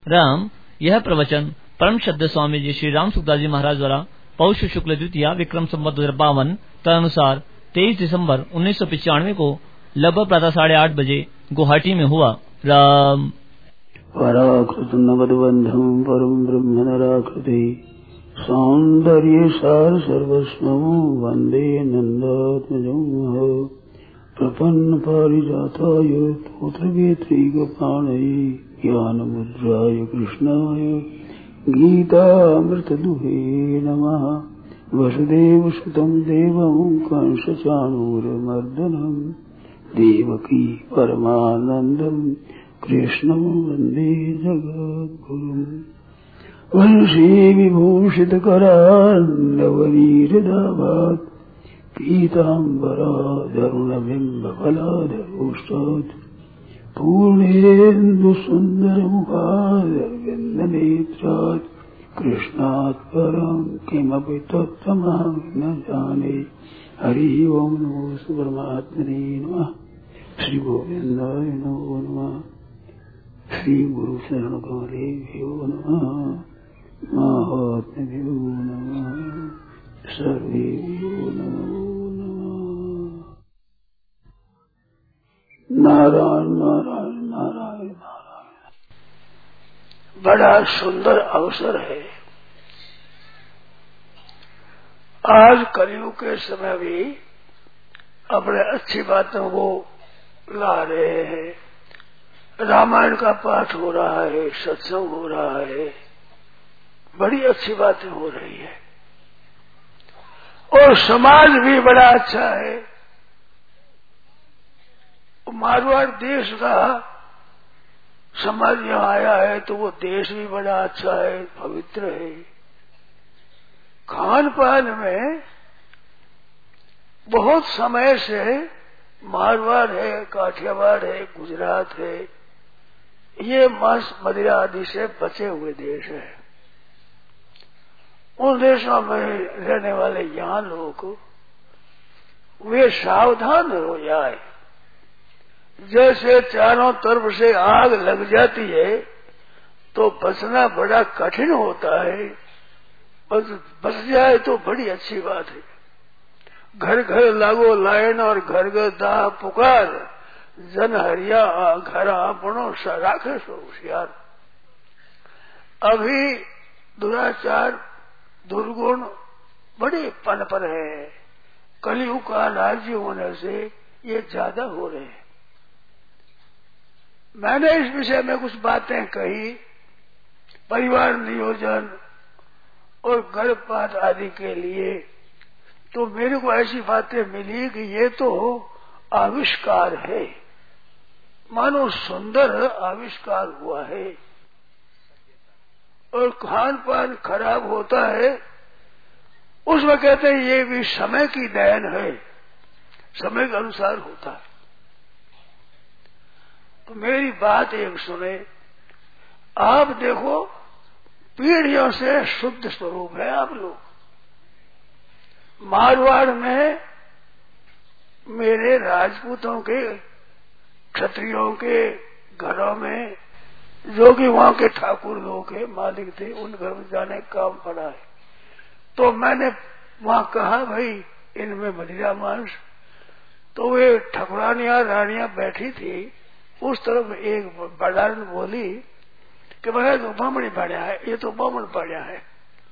राम। यह प्रवचन परम श्रद्धेय स्वामी जी श्री राम सुखदास जी महाराज द्वारा पौष शुक्ल द्वितीया विक्रम संवत 2052 तदनुसार 23 दिसंबर 1995 को लगभग प्रातः 8:30 बजे गुवाहाटी में हुआ। राम। पराकृत नवद्बंधम परम ब्रह्म नराकृति सौंदर्य सार सर्वस्वं वंदे नंदात्मजं प्रपन्न पारिजाताय तोत्रवेत्रैकपाणये ज्ञानमुद्राय कृष्णाय गीतामृतदुहे नमः। वसुदेवसुतं देवं कंसचाणूरमर्दनं देवकी परमानन्दं कृष्णं वन्दे जगद्गुरुम्। वंशी विभूषितकरान्नवनीरदाभात् पीताम्बराधरुणबिम्बफलाधरोष्टात् पूर्णेन्दुसुन्दरमुखादरविन्दनेत्रात् कृष्णात् परं किमपि तत्त्वमहं न जाने। हरि ओं नमो परमात्मने नमः। श्री गोविन्दाय नमो नमः। श्री गुरु शरण कमलेभ्यो नमः। महात्म्यो नमः। सर्वेभ्यो नमो नमः। नारायण नारायण नारायण नारायण। बड़ा सुंदर अवसर है। आज कलयुग के समय भी अपने अच्छी बातों को ला रहे हैं। रामायण का पाठ हो रहा है, सत्संग हो रहा है, बड़ी अच्छी बातें हो रही है और समाज भी बड़ा अच्छा है। मारवाड़ देश का समाज यहाँ आया है तो वो देश भी बड़ा अच्छा है, पवित्र है। खान पान में बहुत समय से मारवाड़ है, काठियावाड़ है, गुजरात है, ये मांस मदिरा आदि से बचे हुए देश है। उन देशों में रहने वाले यहाँ लोग वे सावधान हो जाए। जैसे चारों तरफ से आग लग जाती है तो बचना बड़ा कठिन होता है, बच जाए तो बड़ी अच्छी बात है। घर घर लागो लाइन और घर घर दा पुकार, जन हरिया घर आपनो राखे सो होशियार। अभी दुराचार दुर्गुण बड़े पनप रहे हैं। कलयुग का राज्य होने से ये ज्यादा हो रहे हैं। मैंने इस विषय में कुछ बातें कही, परिवार नियोजन और गर्भपात आदि के लिए, तो मेरे को ऐसी बातें मिली कि ये तो आविष्कार है, मानो सुंदर आविष्कार हुआ है। और खान पान खराब होता है उसमें कहते हैं ये भी समय की देन है, समय के अनुसार होता है। तो मेरी बात एक सुने। आप देखो पीढ़ियों से शुद्ध स्वरूप है आप लोग। मारवाड़ में मेरे राजपूतों के, क्षत्रियों के घरों में जो कि वहां के ठाकुर लोग हैं, मालिक थे, उन घर में जाने का काम पड़ा है। तो मैंने वहां कहा भाई इनमें मदिरा मांस, तो वे ठकुरानियां रानियां बैठी थी। उस तरफ एक बड़ान बोली कि भाई तो बामणी पड़ा है, ये तो बामण पड़ा है।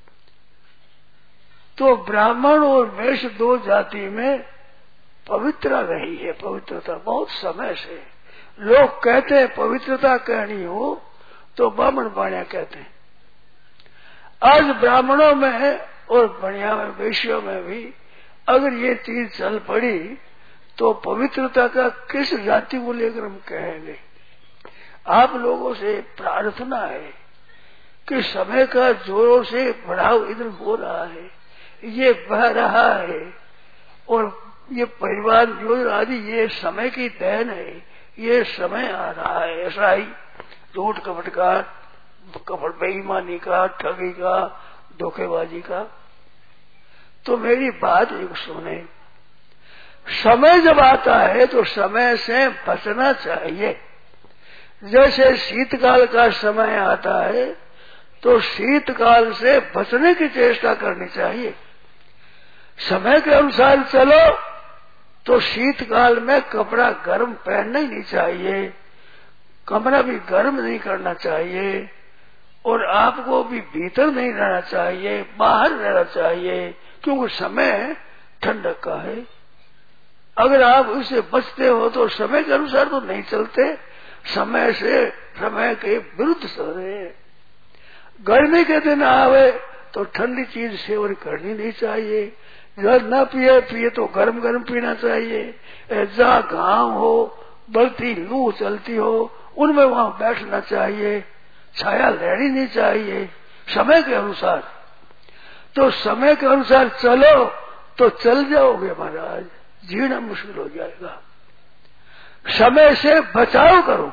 तो ब्राह्मण और वैश्य दो जाति में पवित्रता रही है, पवित्रता बहुत समय से। लोग कहते हैं पवित्रता कहनी हो तो ब्राह्मण बाणिया कहते हैं। आज ब्राह्मणों में और बढ़िया में, वैश्यों में भी अगर ये चीज चल पड़ी तो पवित्रता का किस जाति को लेकर हम कहेंगे। आप लोगों से प्रार्थना है कि समय का जोरों से बढ़ाव इधर हो रहा है, ये बह रहा है और ये परिवार नियोजन आदि ये समय की देन है। ये समय आ रहा है ऐसा ही झूठ कपट का, कपट बेईमानी का, ठगी का, धोखेबाजी का। तो मेरी बात एक सुने। समय जब आता है तो समय से बचना चाहिए। जैसे शीतकाल का समय आता है तो शीतकाल से बचने की चेष्टा करनी चाहिए। समय के अनुसार चलो तो शीतकाल में कपड़ा गर्म पहनना ही नहीं चाहिए, कमरा भी गर्म नहीं करना चाहिए और आपको भी भीतर नहीं रहना चाहिए, बाहर रहना चाहिए, क्योंकि समय ठंडक का है। अगर आप उससे बचते हो तो समय के अनुसार तो नहीं चलते, समय के विरुद्ध चल रहे हैं। गर्मी के दिन आवे तो ठंडी चीज सेवन करनी नहीं चाहिए, जल न पिए तो गर्म गर्म पीना चाहिए। जहाँ घाम हो, बढ़ती लू चलती हो, उनमें वहां बैठना चाहिए, छाया लेनी नहीं चाहिए समय के अनुसार। तो समय के अनुसार चलो तो चल जाओगे महाराज, जीना मुश्किल हो जाएगा। समय से बचाव करो।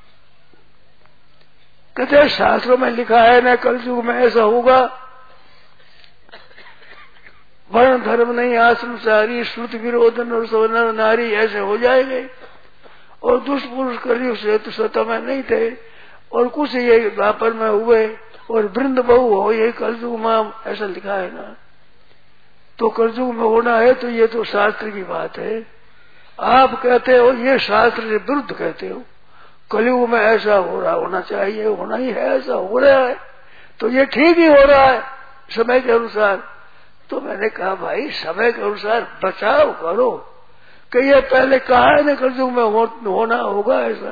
कहते शास्त्रों में लिखा है ना, कलयुग में ऐसा होगा, वर्ण धर्म नहीं, आश्रमचारी, श्रुति विरोधन और सवर्ण नारी ऐसे हो जाएंगे। और दुष्ट पुरुष कलयुग से तो सतह में नहीं थे और कुछ ये द्वापर में हुए और वृंद बहु हो, ये कलयुग में ऐसा लिखा है ना। तो कलयुग में होना है तो ये तो शास्त्र की बात है। आप कहते हो ये शास्त्र से विरुद्ध कहते हो, कलयुग में ऐसा हो रहा होना चाहिए, होना ही है, ऐसा हो रहा है तो ये ठीक ही हो रहा है समय के अनुसार। तो मैंने कहा भाई समय के अनुसार बचाव करो, कि ये पहले कहा है ना कलयुग में होना होगा ऐसा।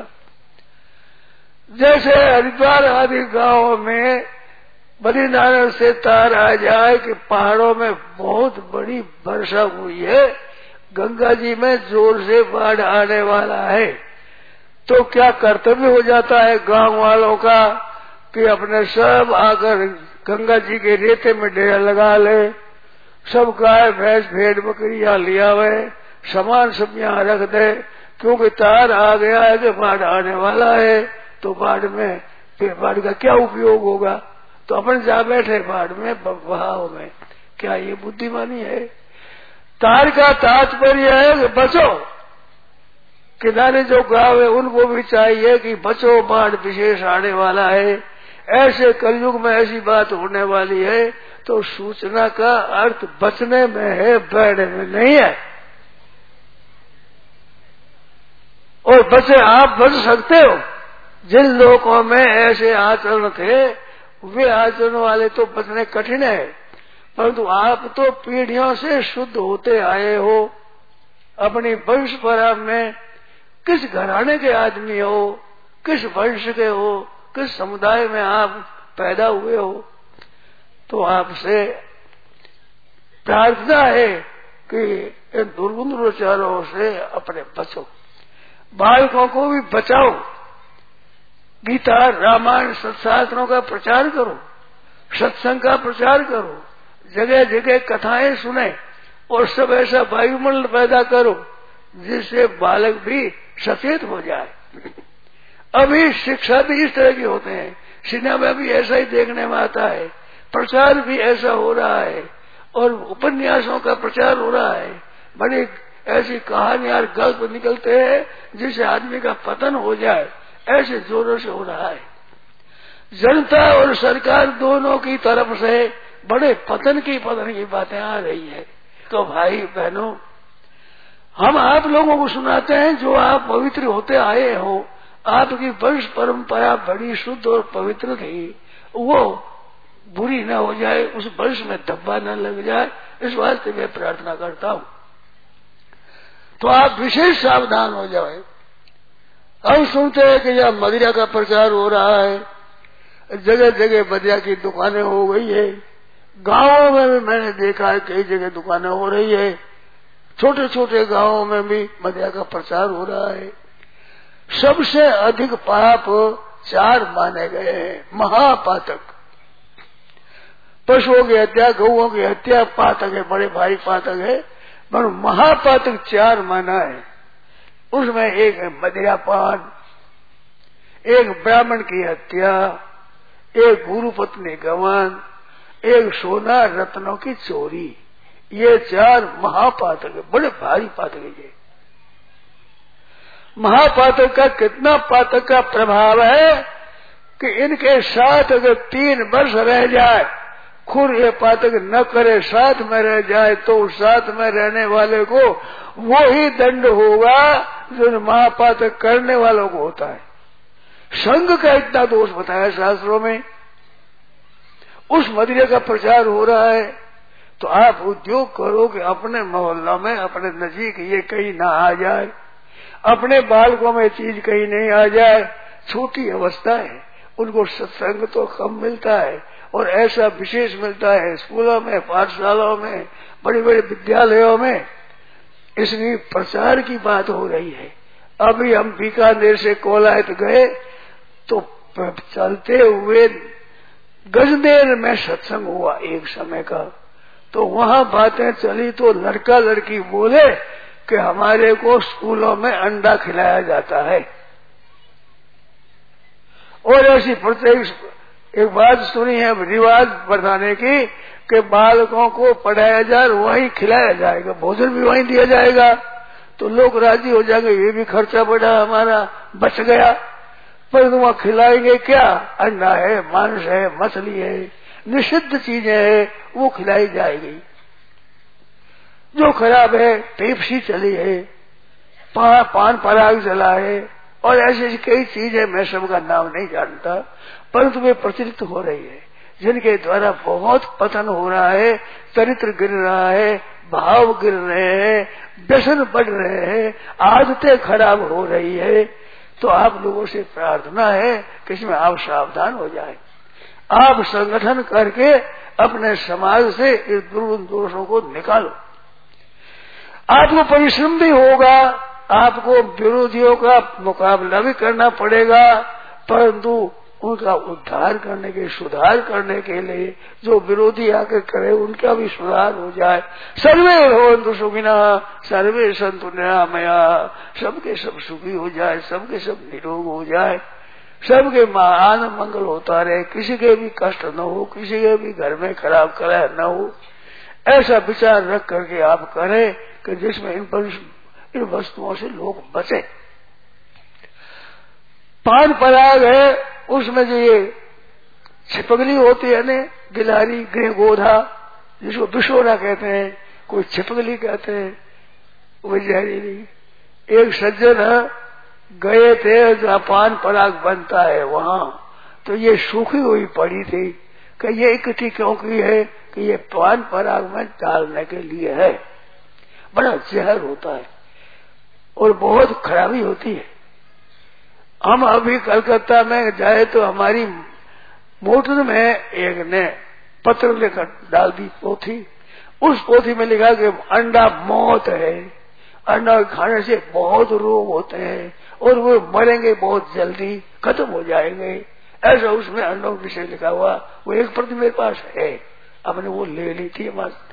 जैसे हरिद्वार आदि गांवों में बद्रीनारायण से तार आ जाए कि पहाड़ों में बहुत बड़ी वर्षा हुई है, गंगा जी में जोर से बाढ़ आने वाला है, तो क्या कर्तव्य हो जाता है गांव वालों का कि अपने सब आकर गंगा जी के रेते में डेरा लगा ले, सब गाय भैंस भेड़ बकरियां लिया हुए सामान सब यहाँ रख दे, क्योंकि तार आ गया है कि बाढ़ आने वाला है। तो बाढ़ में फिर बाढ़ का क्या उपयोग होगा, तो अपन जा बैठे बाढ़ में, बहाव में। क्या ये बुद्धिमानी है? तार का तात्पर्य है कि बचो, किनारे जो गांव है उनको भी चाहिए कि बचो, बाढ़ विशेष आने वाला है। ऐसे कलयुग में ऐसी बात होने वाली है, तो सूचना का अर्थ बचने में है, बैठने में नहीं है। और बचे आप बच सकते हो। जिन लोगों में ऐसे आचरण थे वे आचरण वाले तो बचने कठिन है, परंतु आप तो पीढ़ियों से शुद्ध होते आए हो। अपनी वंश परंपरा में किस घराने के आदमी हो, किस वंश के हो, किस समुदाय में आप पैदा हुए हो, तो आपसे प्रार्थना है कि इन दुर्गुण विचारों से अपने बचो, बालकों को भी बचाओ। गीता रामायण सत्शास्त्रों का प्रचार करो, सत्संग का प्रचार करो, जगह जगह कथाएं सुने और सब ऐसा वायुमंडल पैदा करो जिससे बालक भी सचेत हो जाए। अभी शिक्षा भी इस तरह के होते हैं, सिनेमा भी ऐसा ही देखने में आता है, प्रचार भी ऐसा हो रहा है और उपन्यासों का प्रचार हो रहा है। बड़ी ऐसी कहानियां गल्प निकलते हैं जिससे आदमी का पतन हो जाए, ऐसे जोरों से हो रहा है। जनता और सरकार दोनों की तरफ से बड़े पतन की बातें आ रही है। तो भाई बहनों, हम आप लोगों को सुनाते हैं जो आप पवित्र होते आए हो, आपकी वंश परंपरा बड़ी शुद्ध और पवित्र थी, वो बुरी न हो जाए, उस वंश में धब्बा न लग जाए, इस वास्ते मैं प्रार्थना करता हूँ। तो आप विशेष सावधान हो जाए। अब सुनते हैं कि यह मदिरा का प्रचार हो रहा है, जगह जगह मदिरा की दुकानें हो गई है। गांवों में भी मैंने देखा है कई जगह दुकानें हो रही है, छोटे छोटे गांवों में भी मदिरा का प्रचार हो रहा है। सबसे अधिक पाप 4 माने गए हैं, महापातक। पशुओं की हत्या, गौओं की हत्या पातक है, बड़े भारी पातक है, पर महापातक 4 माना है। उसमें एक है मदिरापान, एक ब्राह्मण की हत्या, एक गुरु पत्नी गमन, एक सोना रत्नों की चोरी। ये 4 महापातक है, बड़े भारी पातक है ये। महापातक का कितना पातक का प्रभाव है कि इनके साथ अगर 3 वर्ष रह जाए, खुद ये पातक न करे, साथ में रह जाए, तो उस साथ में रहने वाले को वो ही दंड होगा जो महापातक करने वालों को होता है। संघ का इतना दोष बताया शास्त्रों में। उस मदिरे का प्रचार हो रहा है तो आप उद्योग करो कि अपने मोहल्ला में, अपने नजीक ये कहीं ना आ जाए, अपने बालकों में चीज कहीं नहीं आ जाए। छोटी अवस्था है, उनको सत्संग तो कम मिलता है और ऐसा विशेष मिलता है स्कूलों में, पाठशालाओं में, बड़े बड़े विद्यालयों में। इसलिए प्रचार की बात हो रही है। अभी हम बीकानेर से कोलायत गए तो चलते हुए गजनेर में सत्संग हुआ एक समय का, तो वहां बातें चली तो लड़का लड़की बोले कि हमारे को स्कूलों में अंडा खिलाया जाता है। और ऐसी प्रत्येक एक बात सुनी है रिवाज बताने की कि बालकों को पढ़ाया जाए, वहीं खिलाया जाएगा, भोजन भी वहीं दिया जाएगा, तो लोग राजी हो जाएंगे, ये भी खर्चा बढ़ा हमारा बच गया। पर वहां खिलाएंगे क्या? अंडा है, मांस है, मछली है, निषिद्ध चीजें है, वो खिलाई जाएगी। जो खराब है पेप्सी चली है, पान पराग चला है, और ऐसी कई चीजें, मैं सबका नाम नहीं जानता, परंतु वे प्रचलित हो रही है, जिनके द्वारा बहुत पतन हो रहा है, चरित्र गिर रहा है, भाव गिर रहे हैं, व्यसन बढ़ रहे हैं, आदतें खराब हो रही है। तो आप लोगों से प्रार्थना है कि इसमें आप सावधान हो जाए। आप संगठन करके अपने समाज से इस दोषों को निकालो। आपको परिश्रम भी होगा, आपको विरोधियों का मुकाबला भी करना पड़ेगा, परंतु उनका उद्धार करने के, सुधार करने के लिए जो विरोधी आकर करे उनका भी सुधार हो जाए। सर्वे भवन्तु सुखिनः, सर्वे सन्तु निरामया, सबके सब सुखी हो जाए, सबके सब निरोग हो जाए, सबके महान मंगल होता रहे, किसी के भी कष्ट न हो, किसी के भी घर में खराब कलह न हो। ऐसा विचार रख करके आप करें कि जिसमें इन वस्तुओं से लोग बचे। पान पराग है, उसमें जो ये छिपकली होती है न, गिलहरी, गृहगोधा, जिसको बिशोरा कहते हैं, कोई छिपकली कहते हैं, वो जहरीली। एक सज्जन गए थे जहाँ पान पराग बनता है वहां, तो ये सूखी हुई पड़ी थी कि ये इकट्ठी क्यों की है कि ये पान पराग में डालने के लिए है। बड़ा जहर होता है और बहुत खराबी होती है। हम अभी कलकत्ता में जाए तो हमारी मोटर में एक ने पत्र लेकर डाल दी पोथी, उस पोथी में लिखा कि अंडा मौत है, अंडा खाने से बहुत रोग होते हैं और वो मरेंगे बहुत जल्दी, खत्म हो जाएंगे। ऐसा उसमें अंडों के विषय लिखा हुआ। वो एक प्रति मेरे पास है, हमने वो ले ली थी,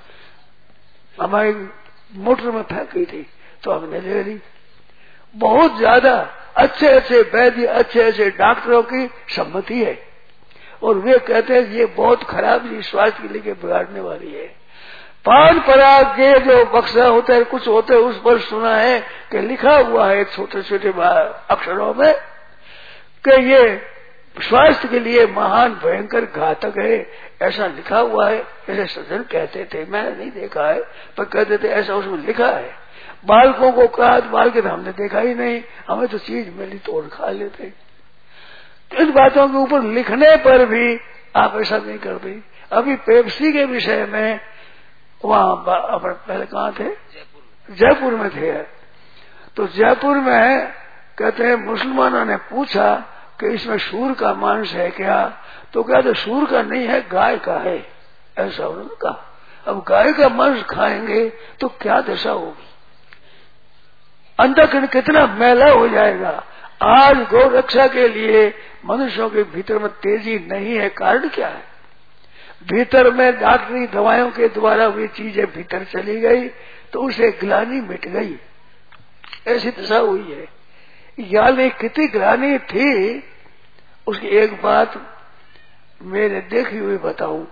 हमारी मोटर में फेंक गई थी तो हमने ले ली। बहुत ज्यादा अच्छे अच्छे वैद्य, अच्छे अच्छे डॉक्टरों की सम्मति है और वे कहते हैं ये बहुत खराब चीज, स्वास्थ्य के लिए बिगाड़ने वाली है। पान पराग के जो बक्सा होता है, कुछ होते हैं, उस पर सुना है कि लिखा हुआ है छोटे छोटे अक्षरों में कि ये स्वास्थ्य के लिए महान भयंकर घातक है, ऐसा लिखा हुआ है। ऐसे सज्जन कहते थे, मैंने नहीं देखा है पर कहते थे ऐसा उसमें लिखा है। बालकों को कहा, बालक तो हमने देखा ही नहीं, हमें तो चीज मिली तोड़ खा लेते। तो इन बातों के ऊपर लिखने पर भी आप ऐसा नहीं करते। अभी पेप्सी के विषय में वहां पहले कहाँ थे? जयपुर में थे। तो जयपुर में कहते हैं मुसलमानों ने पूछा कि इसमें सूर का मांस है क्या? तो कहते सूर का नहीं है, गाय का है, ऐसा उन्होंने कहा। अब गाय का मांस खाएंगे तो क्या दशा होगी, अंतःकरण कितना मैला हो जाएगा। आज गौ रक्षा के लिए मनुष्यों के भीतर में तेजी नहीं है, कारण क्या है? भीतर में डॉक्टरी दवाइयों के द्वारा वे चीजें भीतर चली गई तो उसे ग्लानि मिट गई, ऐसी दशा हुई है। यानी कितनी ग्लानि थी, उसकी एक बात मैंने देखी हुई बताऊं।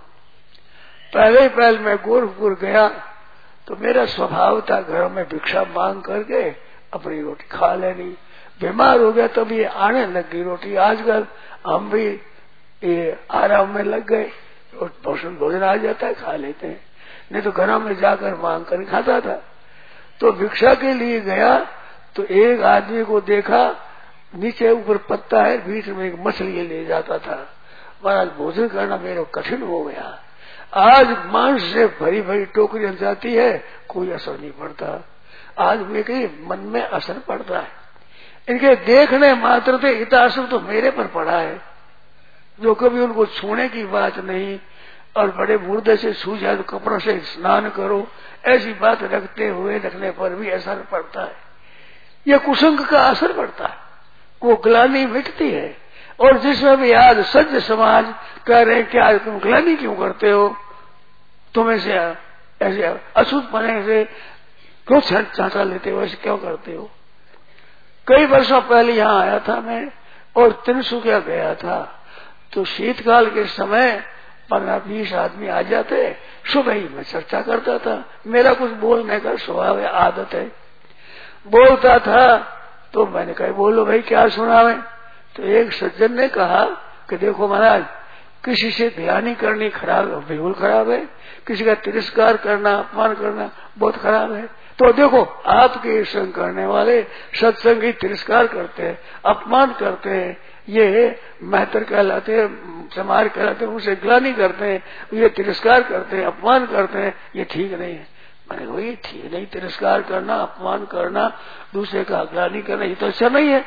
पहले मैं गोरखपुर गया तो मेरा स्वभाव था घरों में भिक्षा मांग करके अपनी रोटी खा लेनी। बीमार हो गया तब ये आने लग गई रोटी। आजकल हम भी ये आराम में लग गए, पोषण भोजन आ जाता है, खा लेते हैं, नहीं तो घरों में जाकर मांग कर खाता था। तो भिक्षा के लिए गया तो एक आदमी को देखा, नीचे ऊपर पत्ता है, बीच में एक मछली ले जाता था। महाराज भोजन करना मेरे कठिन हो गया। आज मांस से भरी भरी टोकरियां जाती है, कोई असर नहीं पड़ता। आज मेरे मन में असर पड़ता है। इनके देखने मात्र से इतना असर तो मेरे पर पड़ा है, जो कभी उनको छूने की बात नहीं, और बड़े मुर्दे से छू जाए तो कपड़ों से स्नान करो, ऐसी बात रखने पर भी असर पड़ता है। यह कुसंग का असर पड़ता है, वो ग्लानि मिटती है। और जिसमें भी आज सज्ज समाज कह रहे हैं क्या तुम ग्लानि क्यों करते हो, तुम ऐसे अशुद्ध पने से क्यों चांटा लेते हो, ऐसे क्यों करते हो। कई वर्षों पहले यहाँ आया था मैं, और तिनसुकिया गया था, तो शीतकाल के समय 15-20 आदमी आ जाते, सुबह ही मैं चर्चा करता था। मेरा कुछ बोलने का स्वभाव है, आदत है, बोलता था। तो मैंने कहा बोलो भाई क्या सुनावे। तो एक सज्जन ने कहा कि देखो महाराज, किसी से ग्लानि करनी खराब, बिल्कुल खराब है, किसी का तिरस्कार करना, अपमान करना बहुत खराब है। तो देखो आपके संग करने वाले सत्संग की तिरस्कार करते हैं, अपमान करते हैं, ये महतर कहलाते हैं, समार कहलाते हैं, उनसे ग्लानि करते हैं, ये तिरस्कार करते हैं, अपमान करते हैं, ये ठीक नहीं है। मैंने कहा ये ठीक नहीं, तिरस्कार करना, अपमान करना, दूसरे का ग्लानि करना, ये तो अच्छा नहीं है।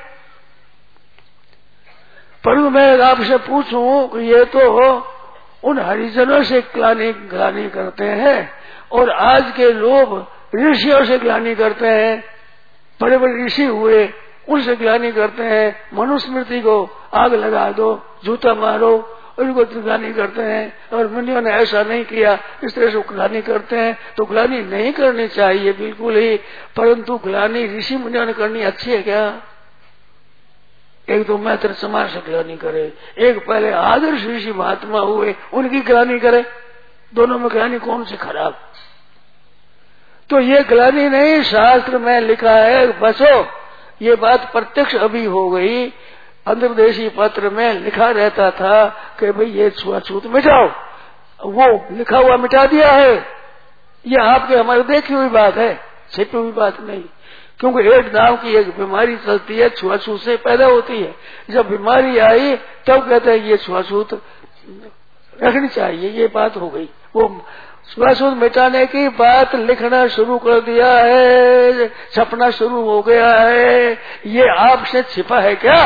परंतु मैं आपसे पूछूं कि ये तो उन हरिजनों से ग्लानि करते हैं, और आज के लोग ऋषियों से ग्लानि करते हैं। बड़े बड़े ऋषि हुए, उनसे ग्लानि करते हैं। मनुस्मृति को आग लगा दो, जूता मारो, उनको ग्लानि करते हैं। और मुनियों ने ऐसा नहीं किया, इस तरह से ग्लानि करते हैं। तो ग्लानि नहीं करनी चाहिए बिल्कुल ही, परंतु ग्लानि ऋषि मुनियों ने करनी अच्छी है क्या। एक तो मैत्र समाज से ग्लानि करे, एक पहले आदर्श ऋषि महात्मा हुए, उनकी ग्लानि करे। दोनों में ग्लानि कौन सी खराब। तो ये ग्लानि नहीं, शास्त्र में लिखा है बचो। ये बात प्रत्यक्ष अभी हो गई। अंतर्देशी पत्र में लिखा रहता था कि भाई ये छुआछूत मिटाओ, वो लिखा हुआ मिटा दिया है। ये आपके हमारे देखी हुई बात है, छिपी हुई बात नहीं। क्योंकि एड्स नाम की एक बीमारी चलती है, छुआछूत से पैदा होती है। जब बीमारी आई तब कहते हैं ये छुआछूत रखनी चाहिए, ये बात हो गई। वो छुआछूत मिटाने की बात लिखना शुरू कर दिया है, छपना शुरू हो गया है। ये आपसे छिपा है क्या।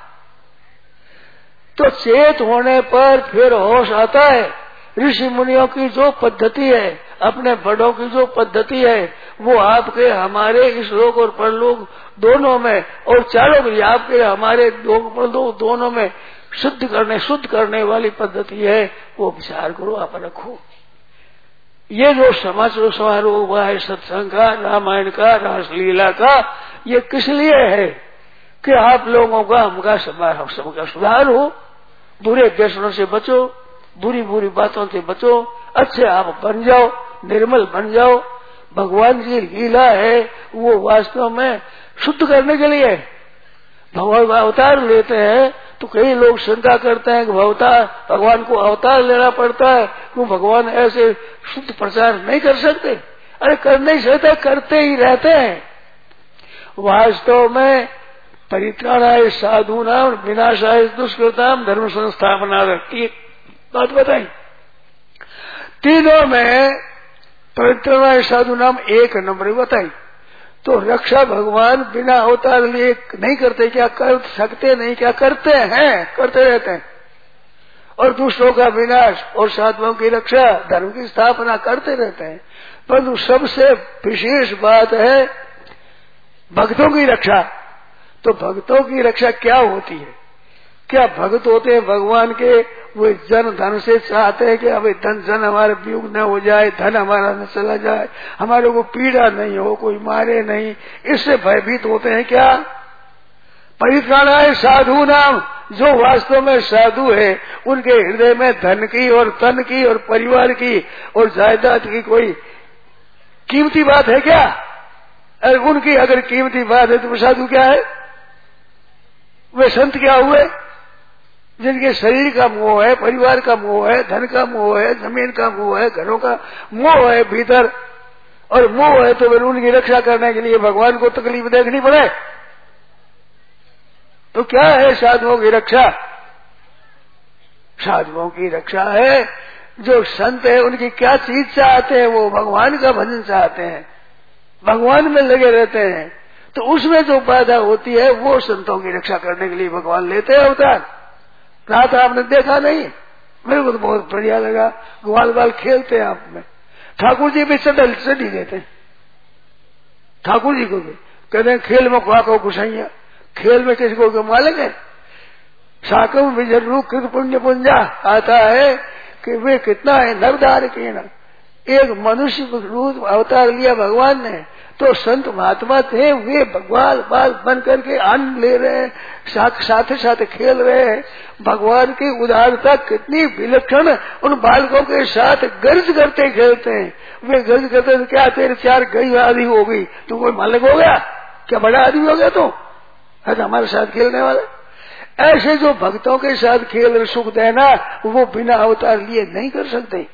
तो चेत होने पर फिर होश आता है। ऋषि मुनियों की जो पद्धति है, अपने बड़ों की जो पद्धति है, वो आपके हमारे इस लोक और परलोक दोनों में, और चारों भी आपके हमारे लोक परलोक दोनों में शुद्ध करने वाली पद्धति है। वो विचार करो, आप रखो। ये जो समारोह हुआ है सत्संग का, रामायण का, रासलीला का, ये किस लिए है कि आप लोगों का हमका सबका सुधार हो। बुरे व्यसनों से बचो, बुरी बुरी बातों से बचो, अच्छे आप बन जाओ, निर्मल बन जाओ। भगवान की लीला है, वो वास्तव में शुद्ध करने के लिए। भगवान अवतार लेते हैं तो कई लोग शंका करते हैं कि भगवान को अवतार लेना पड़ता है, क्यों भगवान ऐसे शुद्ध प्रचार नहीं कर सकते। अरे कर नहीं सकते, करते ही रहते हैं। वास्तव में परित्राणाय साधूनाम विनाशाय दुष्कृताम धर्म संस्थापना की बात बताई। तीनों में परित्राणाय साधूनाम एक नंबर बताई। तो रक्षा भगवान बिना अवतार लिए नहीं करते क्या, कर सकते नहीं क्या, करते हैं, करते रहते हैं। और दूसरों का विनाश और साधुओं की रक्षा, धर्म की स्थापना करते रहते हैं। परंतु सबसे विशेष बात है भक्तों की रक्षा। तो भक्तों की रक्षा क्या होती है। क्या भक्त होते हैं भगवान के, वो जन धन से चाहते हैं कि अभी धन जन हमारे वियोग न हो जाए, धन हमारा न चला जाए, हमारे को पीड़ा नहीं हो, कोई मारे नहीं, इससे भयभीत होते हैं क्या। परित्राणाय साधु नाम, जो वास्तव में साधु है, उनके हृदय में धन की और तन की और परिवार की और जायदाद की कोई कीमती बात है क्या। अरे उनकी अगर कीमती बात है तो साधु क्या है। वे संत क्या हुए? जिनके शरीर का मोह है, परिवार का मोह है, धन का मोह है, जमीन का मोह है, घरों का मोह है भीतर, और मोह है तो फिर उनकी रक्षा करने के लिए भगवान को तकलीफ देखनी पड़े। तो क्या है साधुओं की रक्षा? साधुओं की रक्षा है, जो संत है उनकी क्या चीज चाहते हैं? वो भगवान का भजन चाहते हैं, भगवान में लगे रहते हैं। तो उसमें जो बाधा होती है वो संतों की रक्षा करने के लिए भगवान लेते हैं अवतार। रात आपने देखा नहीं? मेरे को तो बहुत बढ़िया लगा, ग्वाल बाल खेलते हैं आप में। ठाकुर जी भी चढ़ी देते हैं, ठाकुर जी को भी कहते हैं खेल में को घुसाइया। खेल में किसको मालिक है? साकम विजय रूप कृत पुण्य पुंजा आता है कि वे कितना है नवदार के न। एक मनुष्य रूप अवतार लिया भगवान ने, तो संत महात्मा थे, वे भगवान बाल बन करके आनंद ले रहे हैं, साथ साथ खेल रहे हैं। भगवान की उदारता कितनी विलक्षण, उन बालकों के साथ गर्ज करते खेलते हैं। वे गर्ज करते तो क्या तेरे 4 गई आदि हो गई, तू कोई मालिक हो गया क्या? बड़ा आदमी हो गया तू? है तो हमारे साथ खेलने वाले। ऐसे जो भक्तों के साथ खेल सुख देना, वो बिना अवतार लिए नहीं कर सकते।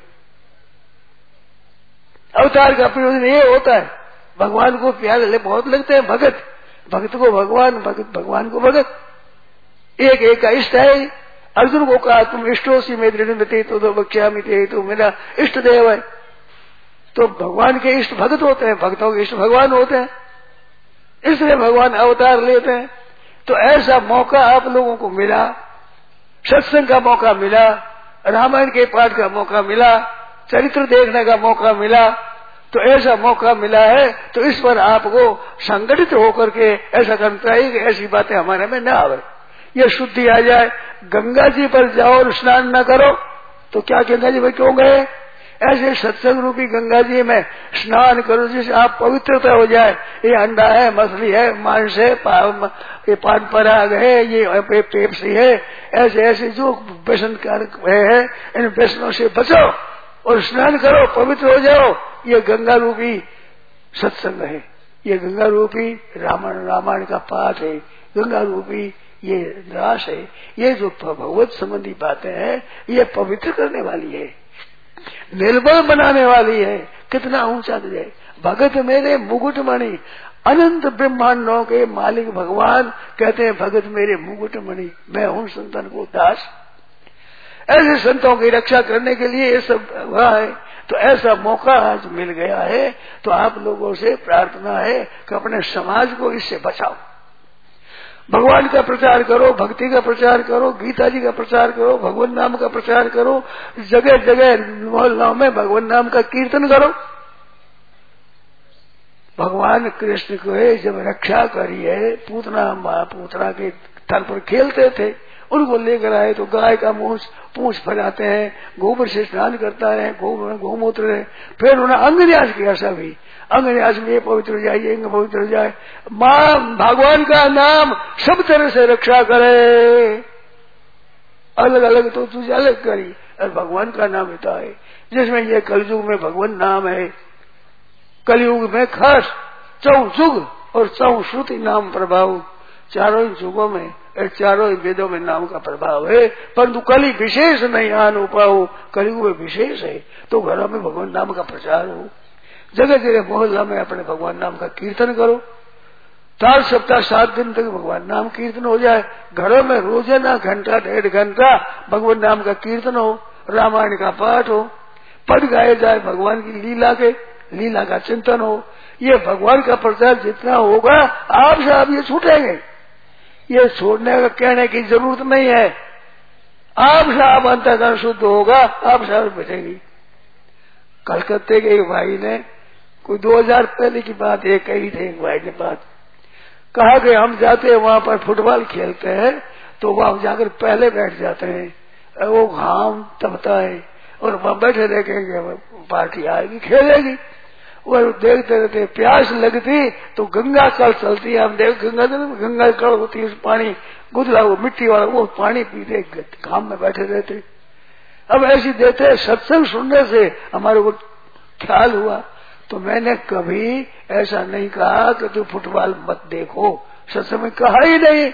अवतार का प्रयोजन ये होता है, भगवान को प्यारे बहुत लगते हैं भगत, भक्त को भगवान, भगत भगवान को भगत। एक एक का इष्ट है। अर्जुन को कहा तुम इष्टोसी में दृढ़ तो बख्श्यामि ते, तो मेरा इष्ट देव है। तो भगवान के इष्ट भगत होते हैं, भक्तों के इष्ट भगवान होते हैं, इसलिए भगवान अवतार लेते हैं। तो ऐसा मौका आप लोगों को मिला, सत्संग का मौका मिला, रामायण के पाठ का मौका मिला, चरित्र देखने का मौका मिला, तो ऐसा मौका मिला है तो इस पर आपको संगठित होकर के ऐसा करना चाहिए कि ऐसी बातें हमारे में न आवे, ये शुद्धि आ जाए। गंगा जी पर जाओ और स्नान न करो तो क्या गंगा जी में क्यों गए? ऐसे सत्संग रूपी गंगा जी में स्नान करो जिससे आप पवित्रता हो जाए। ये अंडा है, मछली है, मांस है, ये पान पराग है, ये पेप्सी है, ऐसे ऐसे जो व्यसन कारक है इन व्यसनों से बचो और स्नान करो, पवित्र हो जाओ। ये गंगा रूपी सत्संग है, ये गंगा रूपी रामायण का पाठ है, गंगा रूपी ये रास है। ये जो भगवत संबंधी बातें हैं ये पवित्र करने वाली है, निर्बल बनाने वाली है। कितना ऊंचा जाए। भगत मेरे मुकुटमणि, अनंत ब्रह्मांडों के मालिक भगवान कहते हैं भगत मेरे मुकुटमणि, मैं हूं संतन को दास। ऐसे संतों की रक्षा करने के लिए ये सब हुआ है। तो ऐसा मौका आज मिल गया है, तो आप लोगों से प्रार्थना है कि अपने समाज को इससे बचाओ। भगवान का प्रचार करो, भक्ति का प्रचार करो, गीता जी का प्रचार करो, भगवान नाम का प्रचार करो, जगह जगह मोहल्लों में भगवान नाम का कीर्तन करो। भगवान कृष्ण को जब रक्षा करी है, पूतना के तल पर खेलते थे, उनको लेकर आए तो गाय का पूंछ फैलाते हैं, गोबर से स्नान करता है, गोमूत्र है, फिर उन्होंने अंगन्यास किया। सभी अंगन्यास में ये पवित्र हो जाए, ये अंग पवित्र हो जाए। मां भगवान का नाम सब तरह से रक्षा करे, अलग अलग तो तुझे अलग करी और भगवान का नाम हिता है। जिसमें ये कलयुग में भगवान नाम है, कलयुग में खास 4 युग और 4 श्रुति नाम प्रभाव, चारों युगों में चारों वेदों में नाम का प्रभाव है, परंतु कली विशेष नहीं आन उपाओ, कलयुग में विशेष है। तो घरों में भगवान नाम का प्रचार हो, जगह जगह मोहल्ला में अपने भगवान नाम का कीर्तन करो। 4 सप्ताह 7 दिन तक भगवान नाम कीर्तन हो जाए। घरों में रोजाना घंटा 1.5 घंटा भगवान नाम का कीर्तन हो, रामायण का पाठ हो, पद गाए जाए, भगवान की लीला का चिंतन हो। ये भगवान का प्रचार जितना होगा आप साहब ये छूटेंगे। ये छोड़ने का कहने की जरूरत नहीं है, आप साहब अंतःकरण शुद्ध होगा, आप साहब बचेगी। कलकत्ते के एक भाई ने कोई 2000 पहले की बात ये कही थी, एक भाई ने बात कहा कि हम जाते हैं वहां पर फुटबॉल खेलते हैं, तो वहां जाकर पहले बैठ जाते हैं, वो घाम तपता है और वहां बैठे देखेंगे पार्टी आएगी खेलेगी। वो देखते रहते, प्यास लगती तो गंगा कल चलती है, हम देख गंगा कल होती है, उस पानी गुदला वो मिट्टी वाला वो पानी पीते घाम में बैठे रहते। अब ऐसी देते सत्संग सुनने से हमारे को ख्याल हुआ, तो मैंने कभी ऐसा नहीं कहा कि तू फुटबॉल मत देखो, सत्संग में कहा ही नहीं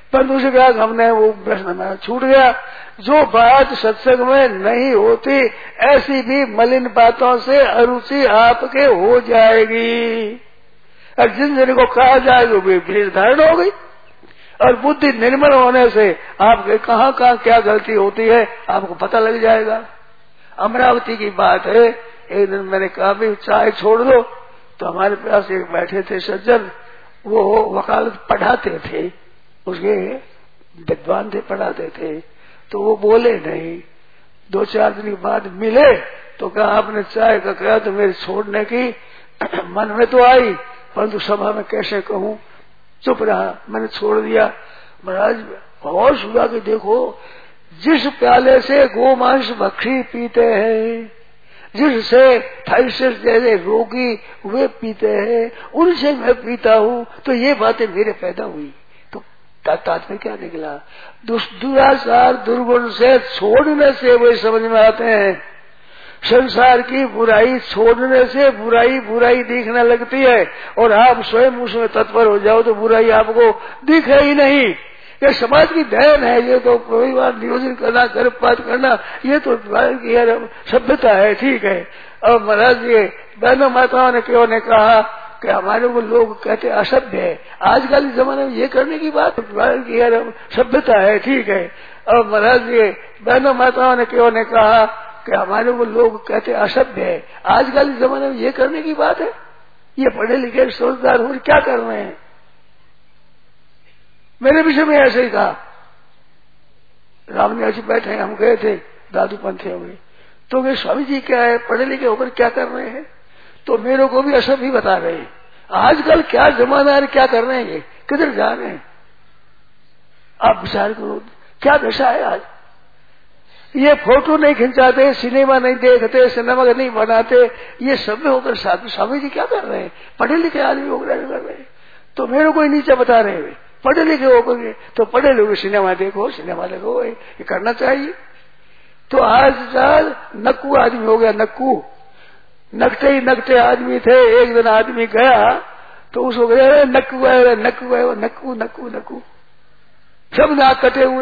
पर दूसरे कहा हमने वो प्रश्न में छूट गया। जो बात सत्संग में नहीं होती ऐसी भी मलिन बातों से अरुचि आपके हो जाएगी, और जिन जन को कहा जाए वो भी भीड़ धारण हो गई। और बुद्धि निर्मल होने से आपके कहाँ कहाँ क्या गलती होती है आपको पता लग जाएगा। अमरावती की बात है, एक दिन मैंने कहा भी चाय छोड़ दो, तो हमारे पास एक बैठे थे सज्जन, वो वकालत पढ़ाते थे, उसके विद्वान थे, पढ़ाते थे, तो वो बोले नहीं। 2-4 दिन के बाद मिले तो कहा आपने चाय का कहा तो मेरे छोड़ने की मन में तो आई, परंतु सभा में कैसे कहूं, चुप रहा, मैंने छोड़ दिया। महाराज होश हुआ कि देखो जिस प्याले से गोमांस भक्षी पीते हैं, जिससे थाइसिस जैसे रोगी वे पीते हैं, उनसे मैं पीता हूँ, तो ये बातें मेरे पैदा हुई। तो तात्पर्य क्या निकला, दुराचार दुर्गुण से छोड़ने से वे समझ में आते हैं। संसार की बुराई छोड़ने से बुराई बुराई दिखने लगती है, और आप स्वयं उसमें तत्पर हो जाओ तो बुराई आपको दिखे ही नहीं। ये समाज की देन है, ये तो परिवार नियोजन करना, गर्भपात करना, ये तो सभ्यता है, ठीक है। और महाराज ये बहनों माताओं ने क्यों ने कहा कि हमारे को लोग कहते असभ्य है, आजकल के जमाने में ये करने की बात सभ्यता है, ठीक है। और महाराज ये बहनों माताओं ने क्यों ने कहा कि हमारे को लोग कहते असभ्य है, आजकल के जमाने में ये करने की बात है, ये पढ़े लिखे समझदार हो क्या कर रहे हैं। मेरे विषय में ऐसे ही कहा, रामनिवास जी बैठे हैं, हम गए थे दादू पंथियों में, तो वे स्वामी जी क्या है, पढ़े लिखे होकर क्या कर रहे हैं, तो मेरे को भी असभ ही बता रहे हैं। आजकल क्या जमाना है, क्या कर रहे हैं, ये किधर जा रहे हैं, आप विचार करो क्या दशा है आज। ये फोटो नहीं खिंचाते, सिनेमा नहीं देखते, सिनेमा नहीं बनाते, ये सब में होकर स्वामी जी क्या कर रहे हैं, पढ़े लिखे आदमी होकर कर रहे हैं। तो मेरे को नीचे बता रहे हैं पढ़े लिखे होकर, तो पढ़े लिखे सिनेमा देखो, सिनेमा देखो, ये करना चाहिए। तो आजकल नक्कू आदमी हो गया, नक्कू नकते ही नकते आदमी थे। एक दिन आदमी गया तो उसको गया नक्कू आया, नक्कू आया, नक्कू नक्कू नक्कू, सब नाक कटे हुए।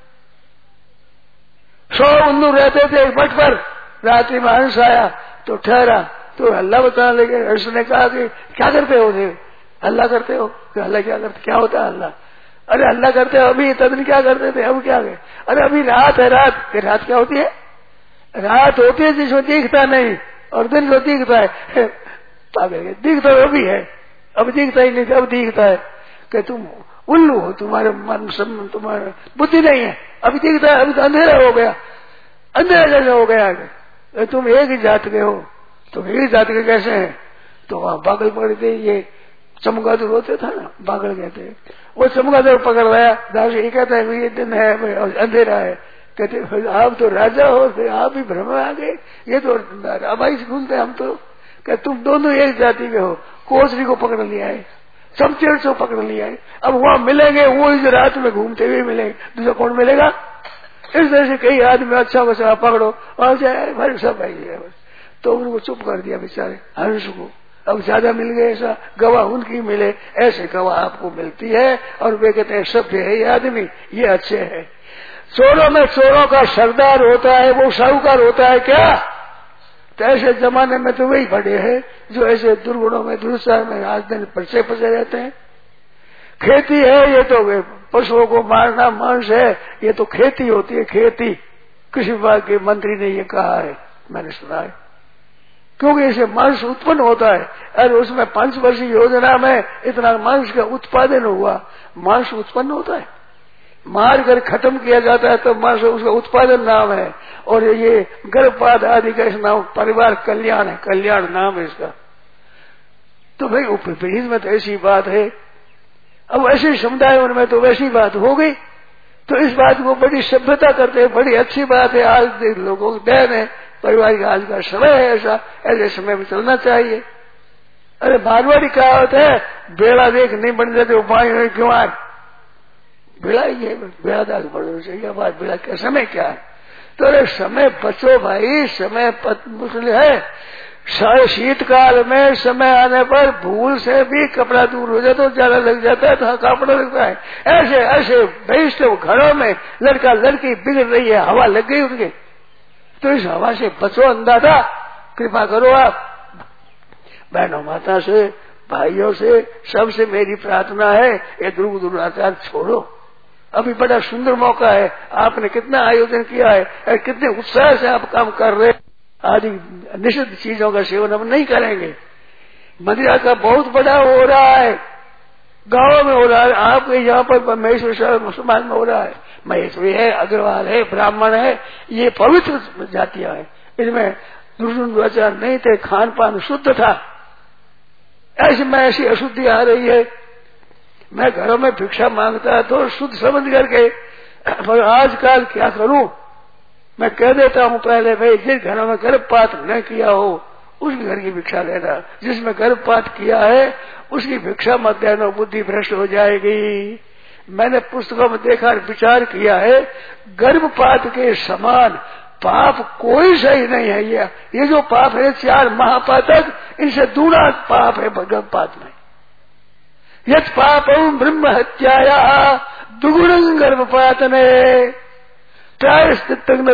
100 उल्लू रहते थे एक मठ पर, रात्रि में हंस आया तो ठहरा, तो हल्ला बताने लगे। हंस ने कहा कि क्या करते हो, हल्ला करते हो, हल्ला क्या करते, क्या होता है हल्ला, अरे हल्ला करते हो, अभी तदन क्या करते थे, अब क्या गए, अरे अभी रात है, रात रात क्या होती है, रात होती है जिसमें दिखता नहीं, और दिन को दिखता है, दिखता है अभी है, अब दिखता ही नहीं, अब दिखता है कि तुम उल्लू हो, तुम्हारे मन सब तुम्हारा बुद्धि नहीं है, अभी दिखता है, अभी तो अंधेरा हो गया, अंधेरा जैसे हो गया, तुम एक ही जात के हो, तुम एक ही जात के कैसे हैं। तो वहां बागल पकड़ थे, ये चमगादड़ होते था ना, बागल कहते, वो चमगादड़ पकड़ लाया, दास ये कहता है ये दिन है अंधेरा है, कहते आप तो राजा हो, फिर आप भी भ्रम में आ गए, ये तो राबाई से घूमते हम तो, कहते तुम दोनों एक जाति के हो। कोचरी को पकड़ लिया है, चमचेड़ को पकड़ लिया है, अब वहां मिलेंगे, वो इस रात में घूमते हुए मिलेंगे, दूसरा कौन मिलेगा। इस तरह से कई आदमी अच्छा बचा पकड़ो और जाए भाई सब है, तो उनको चुप कर दिया बेचारे हंस को। अब ज्यादा मिल गए, ऐसा गवाह उनकी मिले, ऐसे गवाह आपको मिलती है, और वे कहते हैं सभ्य है ये आदमी, ये अच्छे है। चोरों में चोरों का सरदार होता है, वो साहूकार होता है क्या। तो ऐसे जमाने में तो वही बड़े हैं जो ऐसे दुर्गुणों में दुरुचार में आज दिन फंसे रहते हैं। खेती है, ये तो पशुओं को मारना मांस है, ये तो खेती होती है, खेती। कृषि विभाग के मंत्री ने ये कहा है, मैंने सुना है, क्योंकि इसे मांस उत्पन्न होता है, और उसमें 5 वर्षीय योजना में इतना मांस का उत्पादन हुआ, मांस उत्पन्न होता है, मार कर खत्म किया जाता है तो मांस उसका उत्पादन नाम है। और ये गर्भपात आदि का इस नाम परिवार कल्याण है, कल्याण नाम है इसका। तो भाई उपरीत में तो ऐसी बात है, अब ऐसे समुदायों में तो वैसी बात हो गई, तो इस बात को बड़ी सभ्यता करते हैं, बड़ी अच्छी बात है। आज लोगों को देन है, परिवार का आज का समय है, ऐसा ऐसे समय में चलना चाहिए। अरे मारवाड़ी क्या होता है, बेड़ा देख नहीं बन जाते वो पानी क्यों आए, बेड़ा ये बेड़ा दाग पड़ना चाहिए, बात बेड़ा क्या समय क्या है। तो अरे समय बचो भाई, समय मुश्किल है, शीतकाल में समय आने पर भूल से भी कपड़ा दूर हो जाता, ज्यादा लग जाता है तो कपड़ा लगता है। ऐसे ऐसे वैष्णव घरों में लड़का लड़की बिगड़ रही है, हवा लग गई उनके, तो इस हवा से बचो। अंदाजा कृपा करो आप बहनों माता से, भाइयों से, सबसे मेरी प्रार्थना है, ये दुराचार छोड़ो। अभी बड़ा सुंदर मौका है, आपने कितना आयोजन किया है, कितने उत्साह से आप काम कर रहे हैं। आदि निषिद्ध चीजों का सेवन हम नहीं करेंगे। मदिरा का बहुत बड़ा हो रहा है, गांवों में हो रहा है, आपके यहाँ पर महेश्वर मुसलमान में हो रहा है। महेश्वरी है, अग्रवाल है, ब्राह्मण है, ये पवित्र जातियां हैं, इनमें दुराचार नहीं थे, खान पान शुद्ध था। ऐसे में ऐसी अशुद्धि आ रही है, मैं घरों में भिक्षा मांगता तो शुद्ध समझ करके, पर आजकल क्या करूं, मैं कह देता हूं पहले, भाई जिस घरों में गर्भपात न किया हो उसके घर की भिक्षा लेना, जिसमें गर्भपात किया है उसकी भिक्षा मत देना, बुद्धि भ्रष्ट हो जाएगी। मैंने पुस्तकों में देखा, विचार किया है, गर्भपात के समान पाप कोई सही नहीं है। ये जो पाप है 4 महापातक, इनसे दूना पाप है गर्भपात में। यत् पापम ब्रह्म हत्याया दुगुणं गर्भपातने प्रायश्चित्तं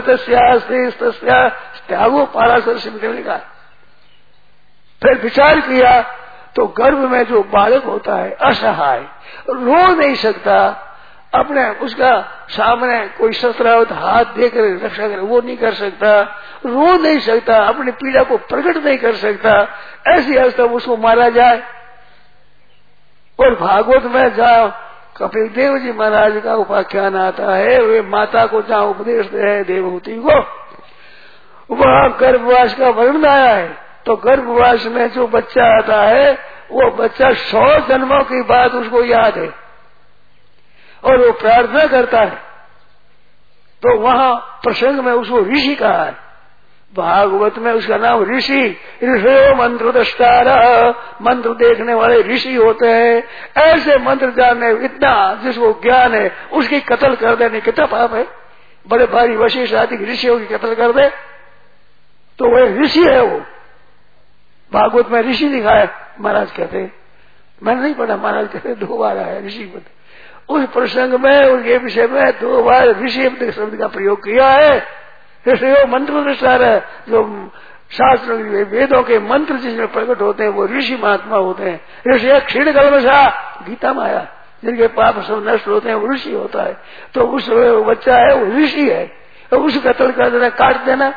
त्यागो पाराशर सिंह ने लिखा। फिर विचार किया तो गर्भ में जो बालक होता है असहाय, रो नहीं सकता, अपने उसका सामने कोई शस्त्रावत हाथ देकर रक्षा करे वो नहीं कर सकता, रो नहीं सकता, अपनी पीड़ा को प्रकट नहीं कर सकता, ऐसी अवस्था में उसको मारा जाए। और भागवत में जाओ, कपिल देव जी महाराज का उपाख्यान आता है, वे माता को जहाँ उपदेश दे है देवहूति को, वहाँ गर्भवास का वर्णन आया है। तो गर्भवास में जो बच्चा आता है वो बच्चा 100 जन्मों की बात उसको याद है और वो प्रार्थना करता है। तो वहाँ प्रसंग में उसको ऋषि कहा है, भागवत में उसका नाम ऋषि, ऋषयो मंत्र दष्टारा, मंत्र देखने वाले ऋषि होते हैं। ऐसे मंत्र जानने इतना जिसको ज्ञान है उसकी कत्ल कर देने कितना पाप है। बड़े भारी वशिष्ठ आदि ऋषियों की कत्ल कर दे तो वह ऋषि है। वो भागवत में ऋषि लिखा है, महाराज कहते, मैंने नहीं पढ़ा, महाराज कहते 2 बार आया ऋषि पद। उस प्रसंग में उनके विषय में 2 बार ऋषि शब्द का प्रयोग किया है। ऋषियों मंत्र अनुसार है, जो शास्त्र वेदों के मंत्र जिसमें प्रकट होते हैं वो ऋषि महात्मा होते हैं। ऋषि क्षीण कल्मषा गीता में आया, जिनके पाप सब नष्ट होते हैं वो ऋषि होता है। तो उस बच्चा है वो ऋषि है, तो उस कत्ल कर देना, काट देना।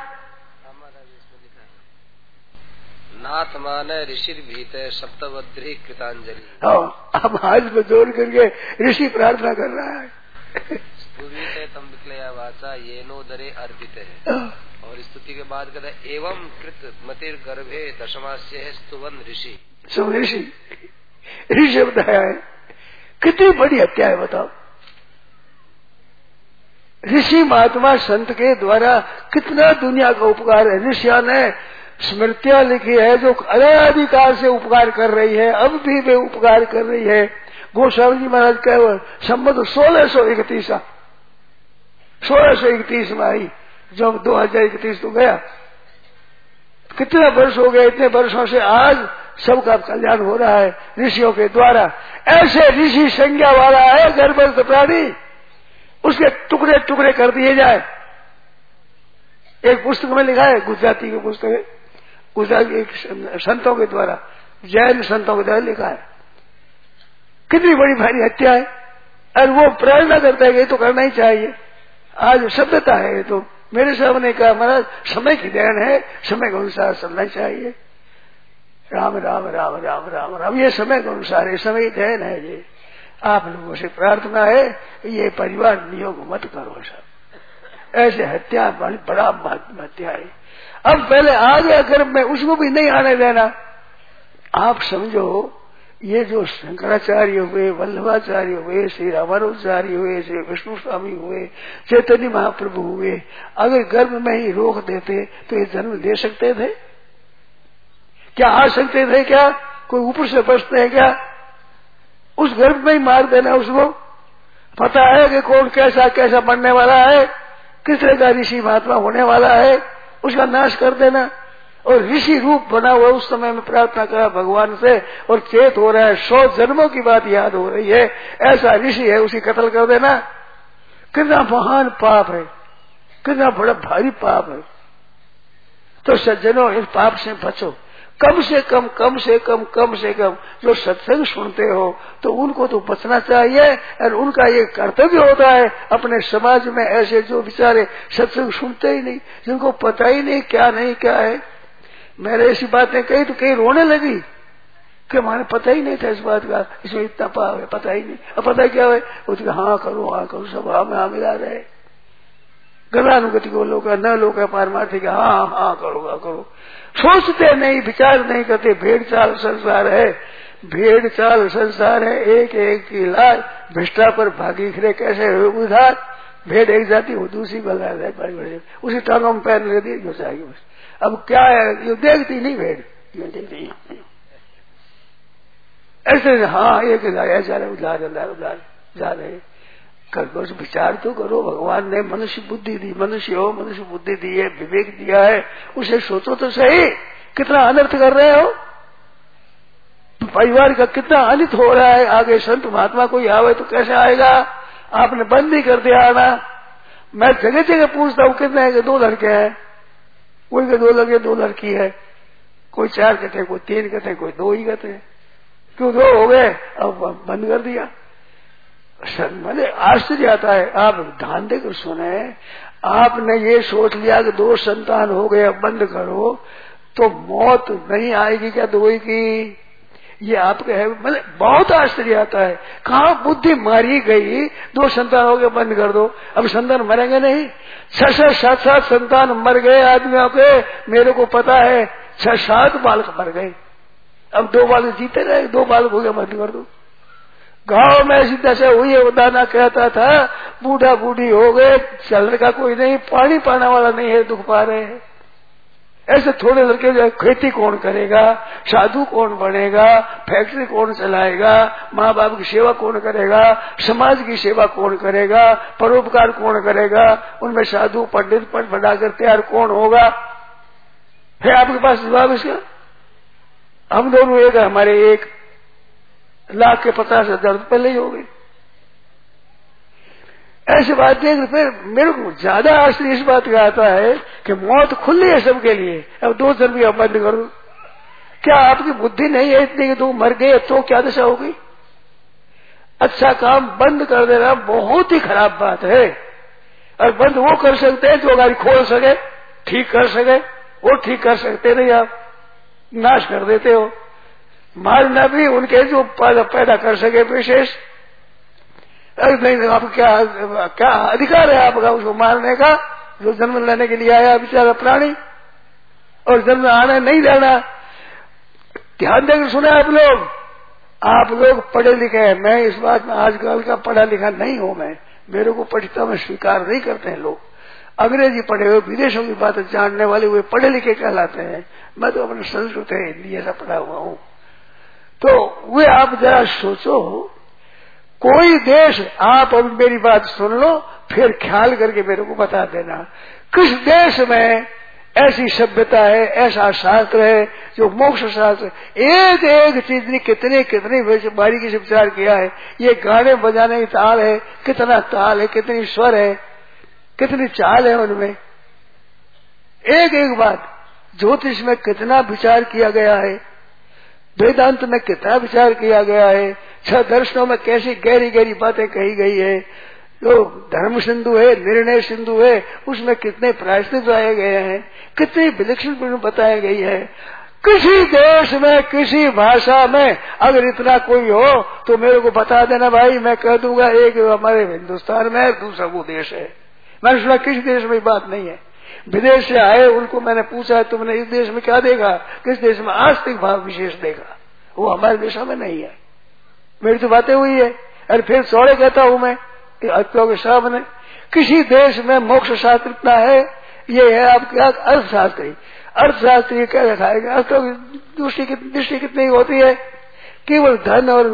नाथ माने ऋषि भीते सप्तवद्री कृतांजलि। अब हाथ में जोड़ करके ऋषि प्रार्थना कर रहा है। पूर्वीते तम विक्लया वाचा ये नो दरे अर्पित है। और स्तुति के बाद कहता है एवं कृत मतिर गर्भे दशमास्य है स्तुवन ऋषि। सब ऋषि ऋषि बताया है, कितनी बड़ी हत्या है बताओ। ऋषि महात्मा संत के द्वारा कितना दुनिया का उपकार है। ऋषिया ने स्मृतियां लिखी है जो अनादिकाल से उपकार कर रही है, अब भी वे उपकार कर रही है। गोस्वामी जी महाराज का संबंध 1631 में आई, जब 2031 तो गया, कितने वर्ष हो गए। इतने वर्षों से आज सबका कल्याण हो रहा है ऋषियों के द्वारा। ऐसे ऋषि संज्ञा वाला है गर्भस्थ प्राणी, उसके टुकड़े टुकड़े कर दिए जाए। एक पुस्तक में लिखा है, गुजराती की पुस्तक है, गुजराती संतों के द्वारा, जैन संतों के द्वारा लिखा है। कितनी बड़ी भारी हत्या है, और वो प्रेरणा करता है कि ये तो करना ही चाहिए। आज सभ्यता है, ये तो मेरे सामने कहा महाराज समय की देन है, समय के अनुसार चलना चाहिए। राम राम राम राम राम राम, ये समय के अनुसार है, समय की देन है। ये आप लोगों से प्रार्थना है, ये परिवार नियोग मत करो सब। ऐसे हत्या बड़ा महत्व हत्या है। अब पहले आ गया गर्भ में, उसको भी नहीं आने देना। आप समझो, ये जो शंकराचार्य हुए, वल्लभाचार्य हुए, श्री रामानुजाचार्य हुए, श्री विष्णु स्वामी हुए, चैतन्य महाप्रभु हुए, अगर गर्भ में ही रोक देते तो ये जन्म दे सकते थे क्या? आ सकते थे क्या? कोई ऊपर से बचते हैं क्या? उस गर्भ में ही मार देना उसको। पता है कि कौन कैसा कैसा बनने वाला है, किस तरह का ऋषि महात्मा होने वाला है, उसका नाश कर देना। और ऋषि रूप बना हुआ उस समय में प्रार्थना करा भगवान से और चेत हो रहा है, 100 जन्मों की बात याद हो रही है, ऐसा ऋषि है, उसी कत्ल कर देना कितना महान पाप है, कितना बड़ा भारी पाप है। तो सज्जनों इस पाप से बचो, कम से कम जो सत्संग सुनते हो तो उनको तो बचना चाहिए। और उनका ये कर्तव्य होता है अपने समाज में ऐसे जो बेचारे सत्संग सुनते ही नहीं, जिनको पता ही नहीं क्या है। मैंने ऐसी बातें कही तो कहीं रोने लगी कि हमारे पता ही नहीं था इस बात का, इसमें इतना पाप है, पता ही नहीं। अब पता क्या है, उसके हाँ करो सब हाँ मिला रहे, गलानुगति को लोग न लोग पारमार्थिक हाँ करो, सोचते नहीं, विचार नहीं करते। भेड़ चाल संसार है, एक एक की लाज भ्रष्टा पर भागी खरे कैसे उधार। भेड़ एक जाति हो, दूसरी बल्ला है, उसी टांगों में पैर ले दी घुसाएगी बस। अब क्या है, ये देखती नहीं भेड़, ये देखती ऐसे हाँ एक जा रहे उधार जा रहे। करो विचार तो करो, भगवान ने मनुष्य बुद्धि दी, मनुष्य बुद्धि दी है, विवेक दिया है, उसे सोचो तो सही, कितना अनर्थ कर रहे हो, परिवार का कितना अनित हो रहा है। आगे संत महात्मा कोई आवे तो कैसे आएगा, आपने बंद ही कर दिया आना। मैं जगह जगह पूछता हूँ कितने है, 2 लड़के हैं, कोई के 2 लड़के 2 लड़की है, कोई 4 कहते हैं, कोई 3 कहते हैं, कोई 2 ही कहते हैं, क्यों 2 हो गए, अब बंद कर दिया। मैंने आश्चर्य आता है, आप ध्यान देकर सुने, आपने ये सोच लिया कि 2 संतान हो गए अब बंद करो, तो मौत नहीं आएगी क्या 2 की, ये आपके है। मैंने बहुत आश्चर्य आता है, कहाँ बुद्धि मारी गई, 2 संतान हो गए बंद कर दो, अब संतान मरेंगे नहीं। 6-7 संतान मर गए आदमियों के, मेरे को पता है 6-7 बालक मर गए, अब 2 बालक जीते रहे, 2 बालक हो गए बंद कर दो। गांव में ऐसी दशा हुई है, वो दाना कहता था बूढ़ा बूढ़ी हो गए, चलने का कोई नहीं, पानी पाने वाला नहीं है, दुख पा रहे हैं। ऐसे थोड़े लड़के जो खेती कौन करेगा, साधु कौन बनेगा, फैक्ट्री कौन चलाएगा, माँ बाप की सेवा कौन करेगा, समाज की सेवा कौन करेगा, परोपकार कौन करेगा, उनमें साधु पंडित पट बनाकर तैयार कौन होगा, है आपके पास जवाब इसका? हम दोनों एक, हमारे 1,50,000 पहले ही हो गए। ऐसी बात देख फिर मेरे को ज्यादा आश्चर्य इस बात का आता है कि मौत खुली है सबके लिए, अब 2 जन भी आप बंद करो। क्या आपकी बुद्धि नहीं है इतनी कि 2 मर गए तो क्या दशा होगी? अच्छा काम बंद कर देना बहुत ही खराब बात है। और बंद वो कर सकते हैं जो गाड़ी खोल सके, ठीक कर सके, वो ठीक कर सकते नहीं, आप नाश कर देते हो। मारना भी उनके जो पैदा कर सके विशेष, नहीं आप क्या अधिकार है आपका उसको मारने का, जो जन्म लेने के लिए आया बेचारा प्राणी, और जन्म आने नहीं लेना। ध्यान देकर सुने आप लोग पढ़े लिखे हैं, मैं इस बात में आजकल का पढ़ा लिखा नहीं हूं, मेरे को पढ़ता में स्वीकार नहीं करते हैं लोग। अंग्रेजी पढ़े हुए, विदेशों की बातें जानने वाले हुए पढ़े लिखे कहलाते हैं। मैं तो अपने संस्कृत है हिंदी ऐसा पढ़ा हुआ हूं। तो वे आप जरा सोचो, कोई देश, आप अब मेरी बात सुन लो, फिर ख्याल करके मेरे को बता देना, किस देश में ऐसी सभ्यता है, ऐसा शास्त्र है जो मोक्ष शास्त्र, एक एक चीज ने कितनी बारीकी से विचार किया है। ये गाने बजाने की ताल है, कितना ताल है, कितनी स्वर है, कितनी चाल है उनमें, एक एक बात। ज्योतिष में कितना विचार किया गया है, वेदांत में कितना विचार किया गया है, 6 दर्शनों में कैसी गहरी गहरी बातें कही गई है। जो धर्म सिंधु है, निर्णय सिंधु है, उसमें कितने प्रायश्चित बताए गए हैं, कितनी विलक्षण बताई गई है। किसी देश में, किसी भाषा में अगर इतना कोई हो तो मेरे को बता देना भाई, मैं कह दूंगा एक हमारे हिंदुस्तान में है, दूसरा वो देश है। मैंने सुना किसी देश में बात नहीं है। विदेश से आए उनको मैंने पूछा तुमने इस देश में क्या देखा, किस देश में आस्तिक भाव विशेष देखा, वो हमारे देशों में नहीं है। मेरी तो बातें हुई है। और फिर सौड़े कहता हूं मैं के सामने, किसी देश में मोक्ष शास्त्र इतना है, ये है आपका अर्थशास्त्री क्या दिखाएगा। अर्थों की दृष्टि कितनी होती है, केवल धन और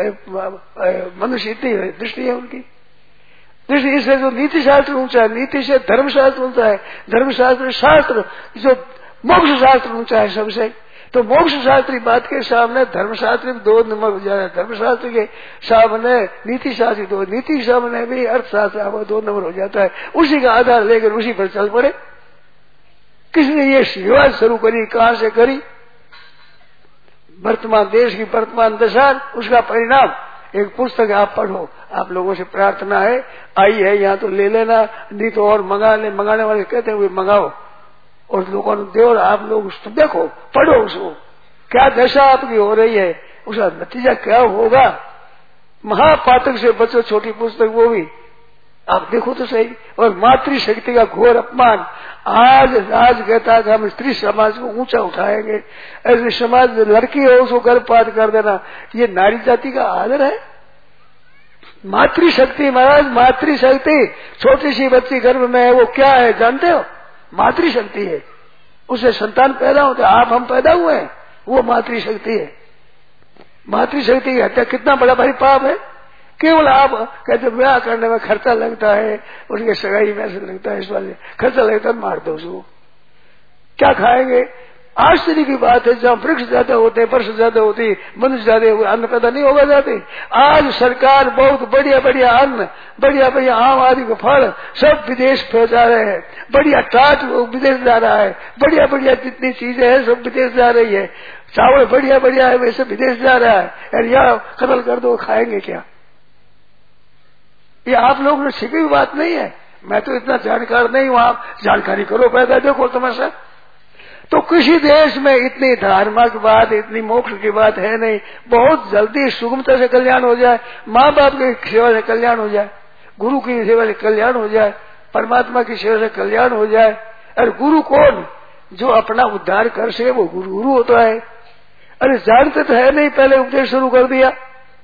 वो मनुष्य इतनी दृष्टि है उनकी दृष्टि। इससे जो नीति शास्त्र ऊंचा है, नीति से धर्मशास्त्र ऊंचा है, धर्मशास्त्र शास्त्र जो मोक्ष शास्त्र ऊंचा है सबसे। तो मोक्ष शास्त्री बात के सामने धर्मशास्त्री 2 नंबर हो जाए, धर्मशास्त्र के सामने नीति शास्त्री 2, नीति के सामने भी अर्थशास्त्र 2 नंबर हो जाता है। उसी का आधार लेकर उसी पर चल पड़े। किसने ये शुरुआत शुरू करी, कहां से करी? वर्तमान देश की वर्तमान दशा, उसका परिणाम एक पुस्तक आप पढ़ो। आप लोगों से प्रार्थना है, आई है यहाँ तो ले लेना, नहीं तो और मंगा ले। मंगाने वाले कहते हैं वे मंगाओ और लोगों ने दे, और आप लोग उसको देखो, पढ़ो उसको, क्या दशा आपकी हो रही है, उसका नतीजा क्या होगा। महापातक से बचो, छोटी पुस्तक वो भी आप देखो तो सही। और मातृशक्ति का घोर अपमान। आज राज कहता है कि हम स्त्री समाज को ऊंचा उठाएंगे, ऐसे समाज लड़की हो उसको गर्भपात कर देना, ये नारी जाति का आदर है। मातृशक्ति महाराज, मातृशक्ति, छोटी सी बच्ची गर्भ में है, वो क्या है जानते हो? मातृशक्ति है, उससे संतान पैदा होता है। आप हम पैदा हुए हैं, वो मातृशक्ति है। मातृशक्ति की हत्या कितना बड़ा भारी पाप है। केवल आप कहते ब्याह करने में खर्चा लगता है, उनके सगाई में से लगता है, इस वाले खर्चा लगता है, मार दो उसको, क्या खाएंगे? आश्चर्य की बात है, जहाँ वृक्ष ज्यादा होते, वर्ष ज्यादा होती, मनुष्य ज्यादा हुए, अन्न पैदा नहीं होगा जाते। आज सरकार बहुत बढ़िया बढ़िया अन्न, बढ़िया बढ़िया आम आदमी के फल सब विदेश पहुंचा रहे हैं। बढ़िया टाट विदेश जा रहा है, बढ़िया बढ़िया जितनी चीजें हैं सब विदेश जा रही है। चावल बढ़िया बढ़िया है, वैसे विदेश जा रहा है। यार यहाँ कत्ल कर दो, खाएंगे क्या? ये आप लोगों ने सीखी हुई बात नहीं है। मैं तो इतना जानकार नहीं हूं, आप जानकारी करो, पैदा देखो तमाशा। तो किसी देश में इतनी धार्मिक बात, इतनी मोक्ष की बात है नहीं। बहुत जल्दी सुगमता से कल्याण हो जाए, माँ बाप की सेवा से कल्याण हो जाए, गुरु की सेवा से कल्याण हो जाए, परमात्मा की सेवा से कल्याण हो जाए। और गुरु कौन? जो अपना उद्धार कर सके वो गुरु होता है। अरे जानते तो है नहीं, पहले उपदेश शुरू कर दिया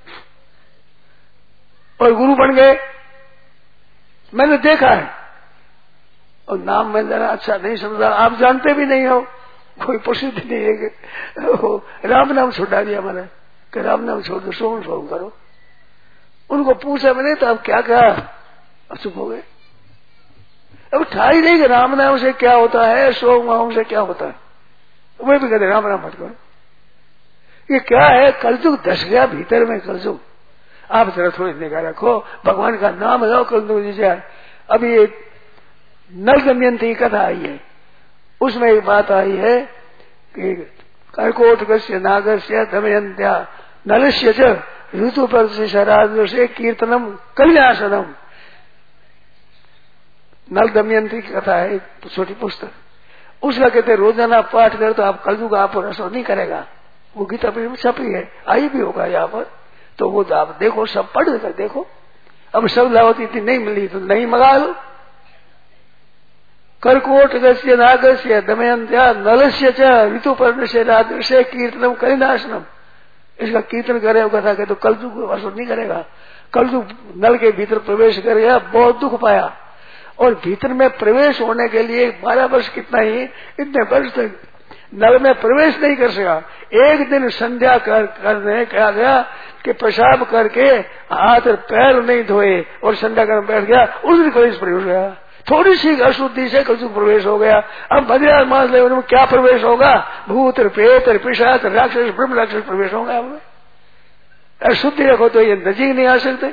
और गुरु बन गए। मैंने देखा है, और नाम मैं जरा अच्छा नहीं समझा, आप जानते भी नहीं हो, कोई प्रसिद्ध नहीं है कि राम नाम छुड़ा दिया मैंने, कि राम नाम छोड़ दो, सोम सोम करो। उनको पूछा मैंने तो आप क्या कहा, चुप हो गए। अब ठाई नहीं कि राम नाम से क्या होता है, सोम नाम से क्या होता है। वे भी कहते राम नाम मत करो। ये क्या है? कलयुग धस गया भीतर में, कलयुग। आप जरा थोड़ी निगाह रखो, भगवान का नाम लो, कलयुग जाए। अभी एक नल दमयंती की कथा आई है, उसमें एक बात आई है कि कर्कोटकस्य नागस्य दमयंत्या नलस्य च ऋतुपर्ष शराद्रसे कीर्तनम कल्याणम। नल दमयंती की कथा है, एक छोटी पुस्तक। उसका कहते रोजाना पाठ कर तो आप कलयुग आप पर असर नहीं करेगा। वो गीता में छपी है, आई भी होगा यहाँ पर, तो वो आप देखो, सब पढ़ कर देखो। अब सब लावती इतनी नहीं मिली तो नहीं मंगा लो। कर्कोटकस्य नागस्य दमयंत्या नलस्य च ऋतुपर्णस्य राद्रसे कीर्तनम कलिनाशनम। इसका कीर्तन करे कथा के तो कलयुग असर नहीं करेगा। कलयुग नल के भीतर प्रवेश कर गया, बहुत दुख पाया, और भीतर में प्रवेश होने के लिए 12 वर्ष कितना ही, इतने वर्ष तक नल में प्रवेश नहीं कर सका। एक दिन संध्या करने कहा गया कि पेशाब करके हाथ और पैर नहीं धोए और संध्या कर बैठ गया, उस दिन कलयुग प्रवेश हो गया। थोड़ी सी अशुद्धि से कलयुग प्रवेश हो गया। अब बद्रीनाथ मास लेवल में क्या प्रवेश होगा? भूत प्रेत पिशाच राक्षस ब्रह्म राक्षस प्रवेश होगा। हमें अशुद्धि रखो तो ये नजीक नहीं आ सकते।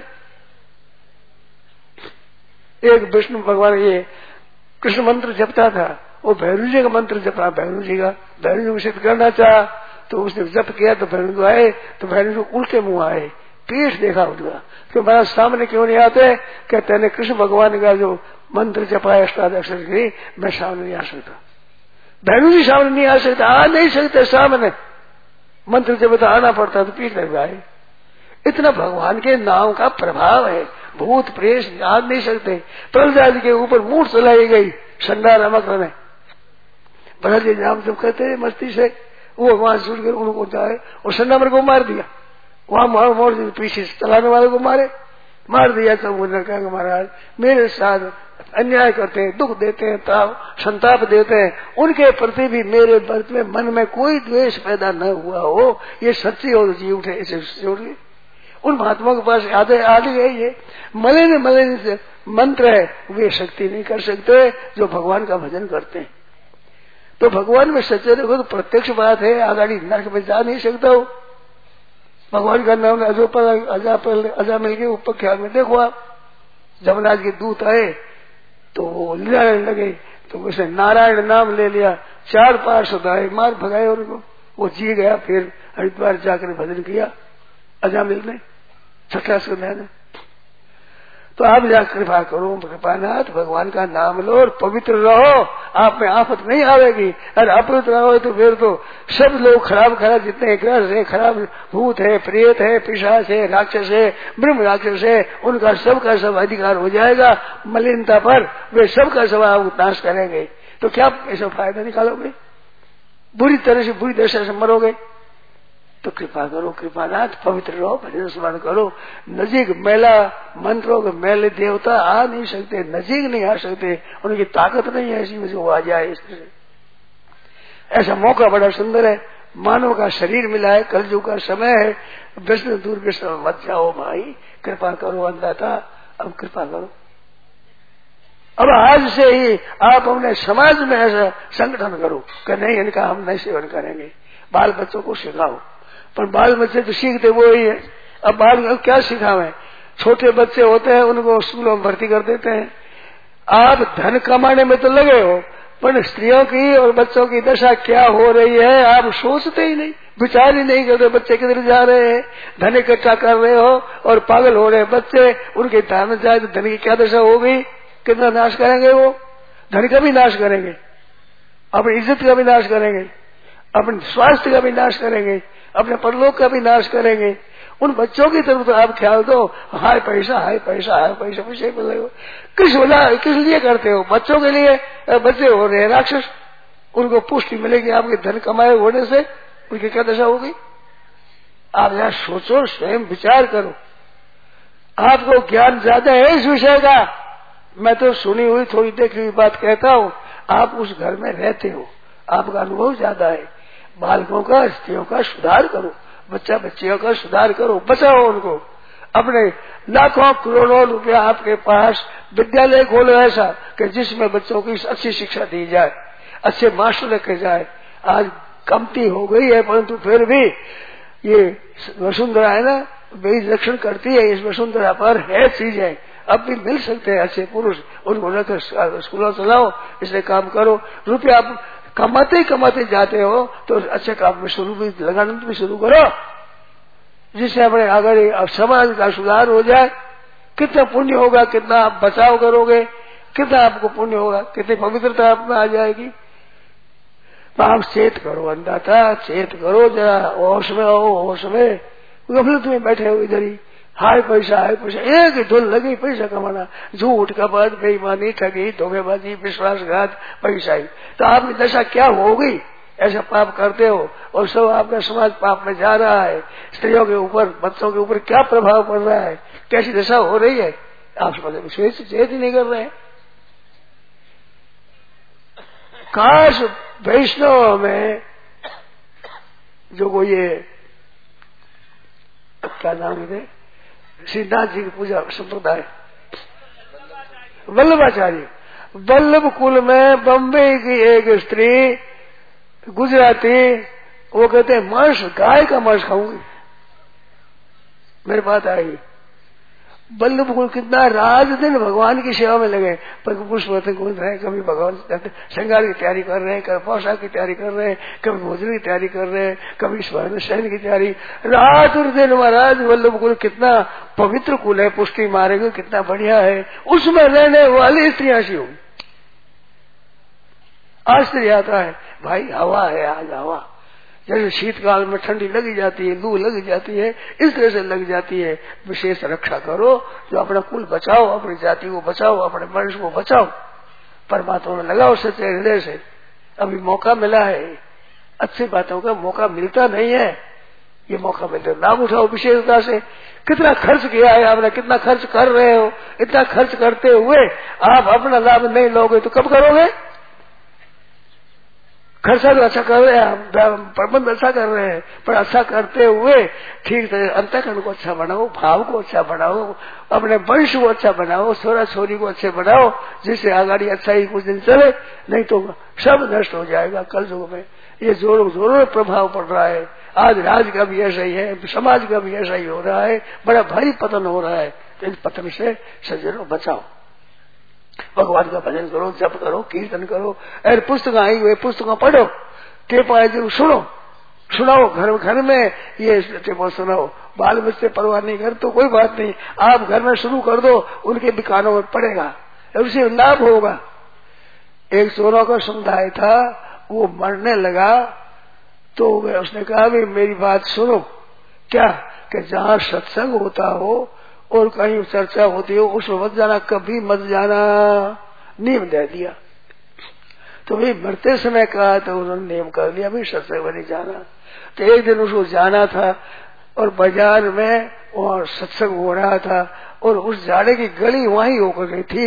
एक विष्णु भगवान ये कृष्ण मंत्र जपता था, वो भैरू जी का मंत्र जपा, भैरू जी को सिद्ध करना चाहा तो उसने जप किया तो भैरू आए, तो भैरू उल्टे मुंह आए, पीठ देखा उनका, तो महाराज सामने क्यों नहीं आते? कहते हैं कृष्ण भगवान का जो मंत्र जपा अष्टादशर की, मैं सामने नहीं आ सकता। भैरू जी सामने नहीं आ सकता, आ नहीं सकते सामने, मंत्र जब आना पड़ता तो पीठ लग जाए। इतना भगवान के नाम का प्रभाव है। भूत प्रेत आ नहीं सकते। प्रहलाद के ऊपर मूठ चलाई गई संडा नमक ने, प्रहलाद जी नाम जब कहते हैं मस्ती से, वो वहां सुन कर उनको जाए और संडा मर को मार दिया। वहां मोड़ पीछे चलाने वाले को मार दिया। तो उन्होंने कहा महाराज मेरे साथ अन्याय करते हैं, दुख देते हैं, संताप देते हैं, उनके प्रति भी मेरे मन में कोई द्वेष पैदा न हुआ हो, ये सच्ची और जी उठे। इसे जोड़िए उन महात्मा के पास आदि है, ये मलिन से मंत्र है, वे शक्ति नहीं कर सकते जो भगवान का भजन करते हैं। तो भगवान में सच्चे देखो तो प्रत्यक्ष बात है, आगाड़ी नरक में जा नहीं सकता हो। भगवान का नाम अजा मिल के ऊपर ख्याल में देखो आप, जमराज के दूत आए तो वो लड़ने लगे, तो उसने नारायण नाम ले लिया, 4 पार्षद आए, मार भगाए उनको, वो जी गया। फिर हरिद्वार जाकर भजन किया अजामिल ने, छठा सुना ने। तो आप जा कृपा करो कृपानाथ, भगवान का नाम लो और पवित्र रहो, आप में आफत नहीं आवेगी। और अपवित्र रहो तो फिर तो सब लोग खराब जितने ग्रह है, खराब भूत है, प्रेत है, पिशाच है, राक्षस है, ब्रह्म राक्षस है, उनका सबका सब अधिकार हो जाएगा मलिनता पर, वे सबका सब आप नाश करेंगे। तो क्या ऐसा फायदा निकालोगे? बुरी तरह से बुरी दशा से मरोगे। तो कृपा करो कृपानाथ, पवित्र रहो, भजन स्मरण करो। नजीक मेला मंत्रों के मेले देवता आ नहीं सकते, नजीक नहीं आ सकते, उनकी ताकत नहीं है ऐसी वजह वो आ जाए। इसलिए ऐसा मौका बड़ा सुंदर है, मानव का शरीर मिला है, कलयुग का समय है, विष्णु दूर के समय मत जाओ भाई, कृपा करो अन्नदाता, अब कृपा करो। अब आज से ही आप अपने समाज में ऐसा संगठन करो कि नहीं इनका हम नहीं सेवन करेंगे, बाल बच्चों को सिखाओ। पर बाल बच्चे तो सीखते वो ही है, अब बाल क्या सिखावे? छोटे बच्चे होते हैं उनको स्कूलों में भर्ती कर देते हैं। आप धन कमाने में तो लगे हो, पर स्त्रियों की और बच्चों की दशा क्या हो रही है आप सोचते ही नहीं, विचार ही नहीं करते। बच्चे किधर जा रहे हैं, धन इकट्ठा कर रहे हो और पागल हो रहे हैं बच्चे, उनके धन जाए तो धन की क्या दशा होगी, कितना नाश करेंगे वो, धन का भी नाश करेंगे, अपनी इज्जत का भी नाश करेंगे, अपने स्वास्थ्य का भी नाश करेंगे, अपने परलोक का भी नाश करेंगे। उन बच्चों की तरफ तो आप ख्याल दो, हाय पैसा हाय पैसा हाय पैसा, पैसे किस लिए करते हो? बच्चों के लिए। बच्चे हो रहे हैं राक्षस, उनको पुष्टि मिलेगी आपके धन कमाए होने से, उनकी क्या दशा होगी? आप यहाँ सोचो, स्वयं विचार करो। आपको ज्ञान ज्यादा है इस विषय का, मैं तो सुनी हुई थोड़ी देखी हुई बात कहता हूँ। आप उस घर में रहते हो, आपका अनुभव ज्यादा है। बालकों का, स्त्रियों का सुधार करो, बच्चियों का सुधार करो, बचाओ उनको। अपने लाखों करोड़ों रुपया आपके पास, विद्यालय खोलो ऐसा कि जिसमें बच्चों की अच्छी शिक्षा दी जाए, अच्छे मास्टर रखे जाए। आज कमती हो गई है, परंतु फिर भी ये वसुंधरा है ना, बेई रक्षण करती है। इस वसुंधरा पर है चीजें, अब भी मिल सकते हैं अच्छे पुरुष, उनको रखकर स्कूलों चलाओ, इसलिए काम करो। रुपया आप कमाते ही कमाते जाते हो तो अच्छे काम में शुरू भी लगाना भी शुरू करो, जिससे अपने अगर समाज का सुधार हो जाए। कितना पुण्य होगा, कितना आप बचाव करोगे, कितना आपको पुण्य होगा, कितनी पवित्रता आप में आ जाएगी। तो आप चेत करो अन्नदाता, चेत करो, जरा होश में आओ, होश में। गफलत में बैठे हो इधर ही, हाय पैसा, एक धुन लगी पैसा कमाना, झूठ कपट बेईमानी ठगी धोखेबाजी विश्वासघात पैसा ही। तो आपकी दशा क्या हो गई? ऐसा पाप करते हो और सब आपका समाज पाप में जा रहा है। स्त्रियों के ऊपर, बच्चों के ऊपर क्या प्रभाव पड़ रहा है, कैसी दशा हो रही है, आप चेत ही नहीं कर रहे हैं। काश वैष्णव में जो को ये क्या नाम है, श्रीनाथ जी की पूजा संप्रदाय, वल्लभाचार्य, वल्लभ कुल में बम्बे की एक स्त्री गुजराती, वो कहते हैं मांस, गाय का मांस खाऊंगी। मेरे पास आई वल्लभ कुल कितना रात दिन भगवान की सेवा में लगे, पर पुष्प घूम रहे हैं, कभी भगवान श्रृंगार की तैयारी कर रहे हैं, कभी पोशाक की तैयारी कर रहे हैं, कभी भोजन की तैयारी कर रहे हैं, कभी स्वर्ण शयन की तैयारी, रात और दिन। महाराज वल्लभ कुल कितना पवित्र कुल है, पुष्टि मारेंगे कितना बढ़िया है, उसमें रहने वाली स्त्रियां सी होगी। आश्चर्य आता है भाई, हवा है आज, हवा जैसे शीतकाल में ठंडी लगी जाती है, लू लगी जाती है, इस तरह से लग जाती है। विशेष रक्षा करो, जो अपना कुल बचाओ, अपनी जाति को बचाओ, अपने वंश को बचाओ, परमात्मा में लगाओ सच्चे हृदय से। अभी मौका मिला है, अच्छी बातों का मौका मिलता नहीं है, ये मौका मिलता है, लाभ उठाओ विशेषता से। कितना खर्च किया है आपने, कितना खर्च कर रहे हो, इतना खर्च करते हुए आप अपना लाभ नहीं लोगे तो कब करोगे? खर्चा तो अच्छा कर रहे हैं, प्रबंध अच्छा कर रहे हैं, पर अच्छा करते हुए ठीक तरह अंतःकरण को अच्छा बनाओ, भाव को अच्छा बनाओ, अपने वंश को अच्छा बनाओ, छोरा छोरी को अच्छे बनाओ, जिससे आगाड़ी अच्छा ही कुछ दिन चले, नहीं तो सब नष्ट हो जाएगा। कल युग में ये जोरों जोरों प्रभाव पड़ रहा है। आज राज्य का भी ऐसा ही है, समाज का भी ऐसा ही हो रहा है, बड़ा भारी पतन हो रहा है। तो इस पतन से सज्जनों बचाओ, भगवान का भजन करो, जप करो, कीर्तन करो, और पुस्तक आई हुए पुस्तकों पढ़ो, टेप आए जरूर सुनाओ, घर में ये टेप सुनाओ। बाल बच्चे परवाह नहीं कर तो कोई बात नहीं, आप घर में शुरू कर दो, उनके भी कानों में पड़ेगा, उससे लाभ होगा। एक चोरों का समुदाय था, वो मरने लगा तो उसने कहा भी मेरी बात सुनो, क्या कि जहाँ सत्संग होता हो और कहीं चर्चा होती हो उसमें मत जाना, कभी मत जाना, नियम दे दिया। तो भाई मरते समय कहा तो उन्होंने नियम कर लिया, भाई सत्संग में नहीं जाना। तो एक दिन उसको जाना था और बाजार में वहाँ सत्संग हो रहा था और उस जाड़े की गली वहीं होकर गई थी।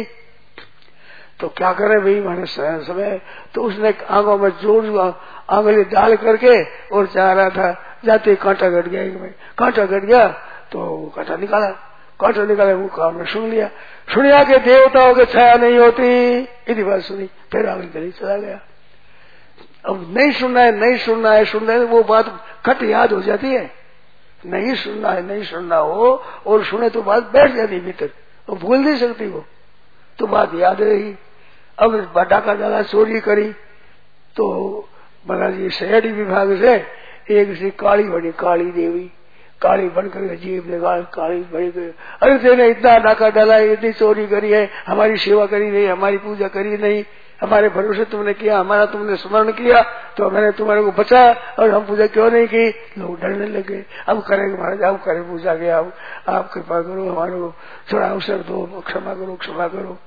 तो क्या करे भाई हमारे समय, तो उसने आंखों में जोर आंगली डाल करके और जा रहा था, जाते कांटा कट गया, एक में कांटा कट गया तो कांटा निकाला, वो काम ने सुनिया के देवताओं के छाया नहीं होती, इतनी बात सुनी, फिर आगे गली चला गया। अब नहीं सुनना है, वो बात खट याद हो जाती है। नहीं सुनना हो और सुने तो बात बैठ जाती भीतर, वो भूल नहीं सकती, वो तो बात याद रही। अब डाका डाला, चोरी करी, तो महाराज शहरी विभाग से एक सी काली बड़ी, काली देवी, काली बनकर जीव निकाल, काली बड़ी गई, अरे तेने इतना डाका डाला, इतनी चोरी करी है, हमारी सेवा करी नहीं, हमारी पूजा करी नहीं, हमारे भरोसे तुमने किया, हमारा तुमने स्मरण किया, तो मैंने तुम्हारे को बचाया और हम पूजा क्यों नहीं की। लोग डरने लगे, अब करेंगे महाराज, अब करें पूजा के, अब आप कृपा करो, हमारे को थोड़ा अवसर दो, क्षमा करो।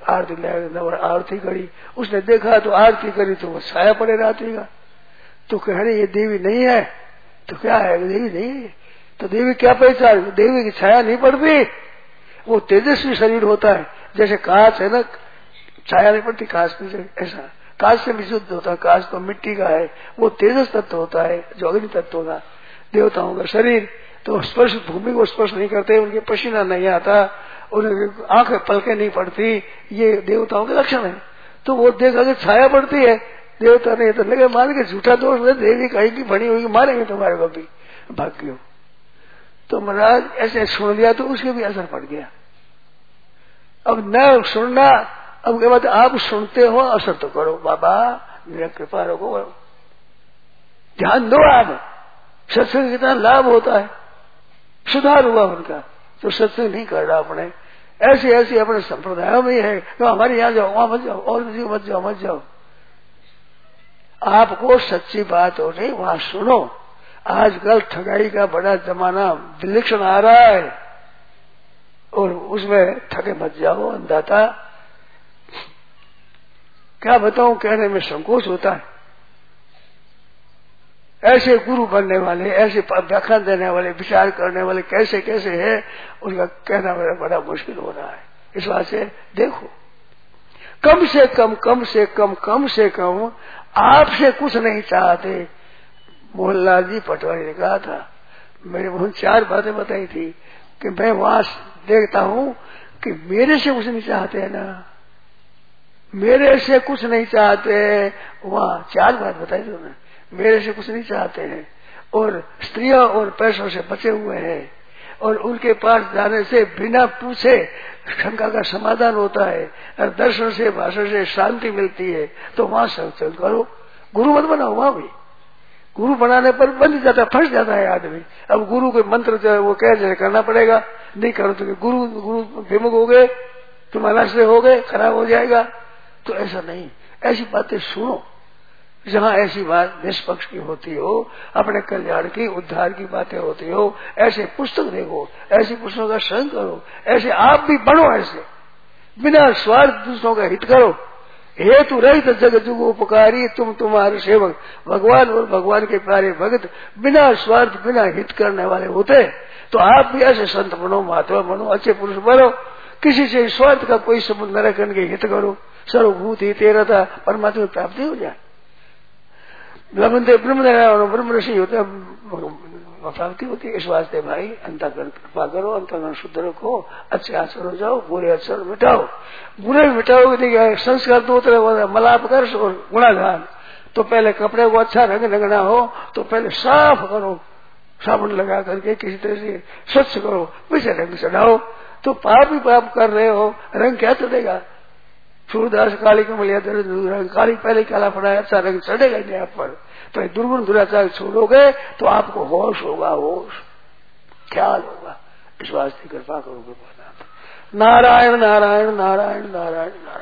आरती करी, उसने देखा तो आरती करी तो वो छाया पड़े रात्रि का। तो कह रहे ये देवी नहीं है, तो क्या है, देवी नहीं है, तो देवी क्या पहचान, देवी की छाया नहीं पड़ती, वो तेजस्वी शरीर होता है, जैसे कांच है ना, छाया नहीं पड़ती कांच में, ऐसा कांच से भी शुद्ध होता है, कांच तो मिट्टी का है, वो तेजस तत्व होता है, जो अग्नि तत्व होगा। देवताओं का शरीर तो स्पर्श, भूमि को स्पर्श नहीं करते, उनके पसीना नहीं आता, उनकी आंख पलके नहीं पड़ती, ये देवताओं के लक्षण है। तो वो देखा कि छाया पड़ती है, देवता नहीं तो लगे मान के झूठा दोष है, देवी कहीं बनी हुई मारेंगे तुम्हारे को भी, भाग्यो। तो महाराज ऐसे सुन लिया तो उसके भी असर पड़ गया। अब न सुनना, अब के बाद आप सुनते हो, असर तो करो, बाबा मेरा कृपा रखो, ध्यान दो। आप सत्संग कितना लाभ होता है, सुधार हुआ उनका, तो सत्संग नहीं कर रहा अपने, ऐसे अपने संप्रदायों में है, तो हमारे यहाँ जाओ, वहां मत जाओ, और मत जाओ। आपको सच्ची बात हो रही वहां सुनो। आजकल ठगाई का बड़ा जमाना विलक्षण आ रहा है, और उसमें ठगे मत जाओ अंधाता। क्या बताऊं, कहने में संकोच होता है। ऐसे गुरु बनने वाले, ऐसे व्याख्यान देने वाले, विचार करने वाले कैसे कैसे है, उनका कहना मेरा बड़ा मुश्किल हो रहा है। इस बात से देखो, कम से कम आपसे कुछ नहीं चाहते। मोहनलाल जी पटवारी ने कहा था, मेरे बहुत 4 बातें बताई थी कि मैं वहां देखता हूं कि मेरे से कुछ नहीं चाहते है ना, मेरे से कुछ नहीं चाहते। वहां 4 बात बताई थी उन्होंने, मेरे से कुछ नहीं चाहते हैं, और स्त्रियों और पैसों से बचे हुए हैं, और उनके पास जाने से बिना पूछे शंका का समाधान होता है, और दर्शन से भाषण से शांति मिलती है। तो वहां सत्संग करो, गुरु मत बनाओ। वहां भी गुरु बनाने पर बंद जाता, फंस जाता है आदमी। अब गुरु के मंत्र जो है वो कह करना पड़ेगा, नहीं करो तो गुरु विमुख हो गए, तुम अनाश्रय हो गए, खराब हो जाएगा। तो ऐसा नहीं, ऐसी बातें सुनो जहाँ ऐसी बात निष्पक्ष की होती हो, अपने कल्याण की, उद्धार की बातें होती हो, ऐसे पुस्तक देखो, ऐसी पुस्तकों का संग करो, ऐसे आप भी बनो, ऐसे बिना स्वार्थ दूसरों का हित करो। हेतु रहित जग जुग उपकारी, तुम तुम्हारे सेवक, भगवान और भगवान के प्यारे भक्त बिना स्वार्थ बिना हित करने वाले होते। तो आप भी ऐसे संत बनो, महात्मा बनो, अच्छे पुरुष बनो, किसी से स्वार्थ का कोई संबंध न रखने के हित करो। सर्वभूत ही तेरा था, परमात्मा की प्राप्ति हो जाए। ब्रह्म ऋषि होते प्राप्ति होती है। इस वास्ते भाई अंतःकरण कृपा करो, अंतःकरण शुद्ध रखो, अच्छे आचरण हो जाओ, बुरे आचरण मिटाओ। बुरे मिटाओगे देखिए संस्कार दो तरह होता है, मलापकर्ष और गुणागान। तो पहले कपड़े को अच्छा रंग रंगना हो तो पहले साफ करो, साबुन लगा करके किसी तरह से स्वच्छ करो, वैसे रंग चढ़ाओ। तो पाप ही पाप कर रहे हो, रंग क्या चढ़ेगा? सूरदास काली कमलिया रंग काली पहले काला पड़ा है, अच्छा रंग चढ़ेगा नहीं आप पर। तो दुर्गुण दुराचार छोड़ोगे तो आपको होश होगा, होश ख्याल होगा। इस वास्ते कृपा करो। नारायण नारायण नारायण नारायण नारायण।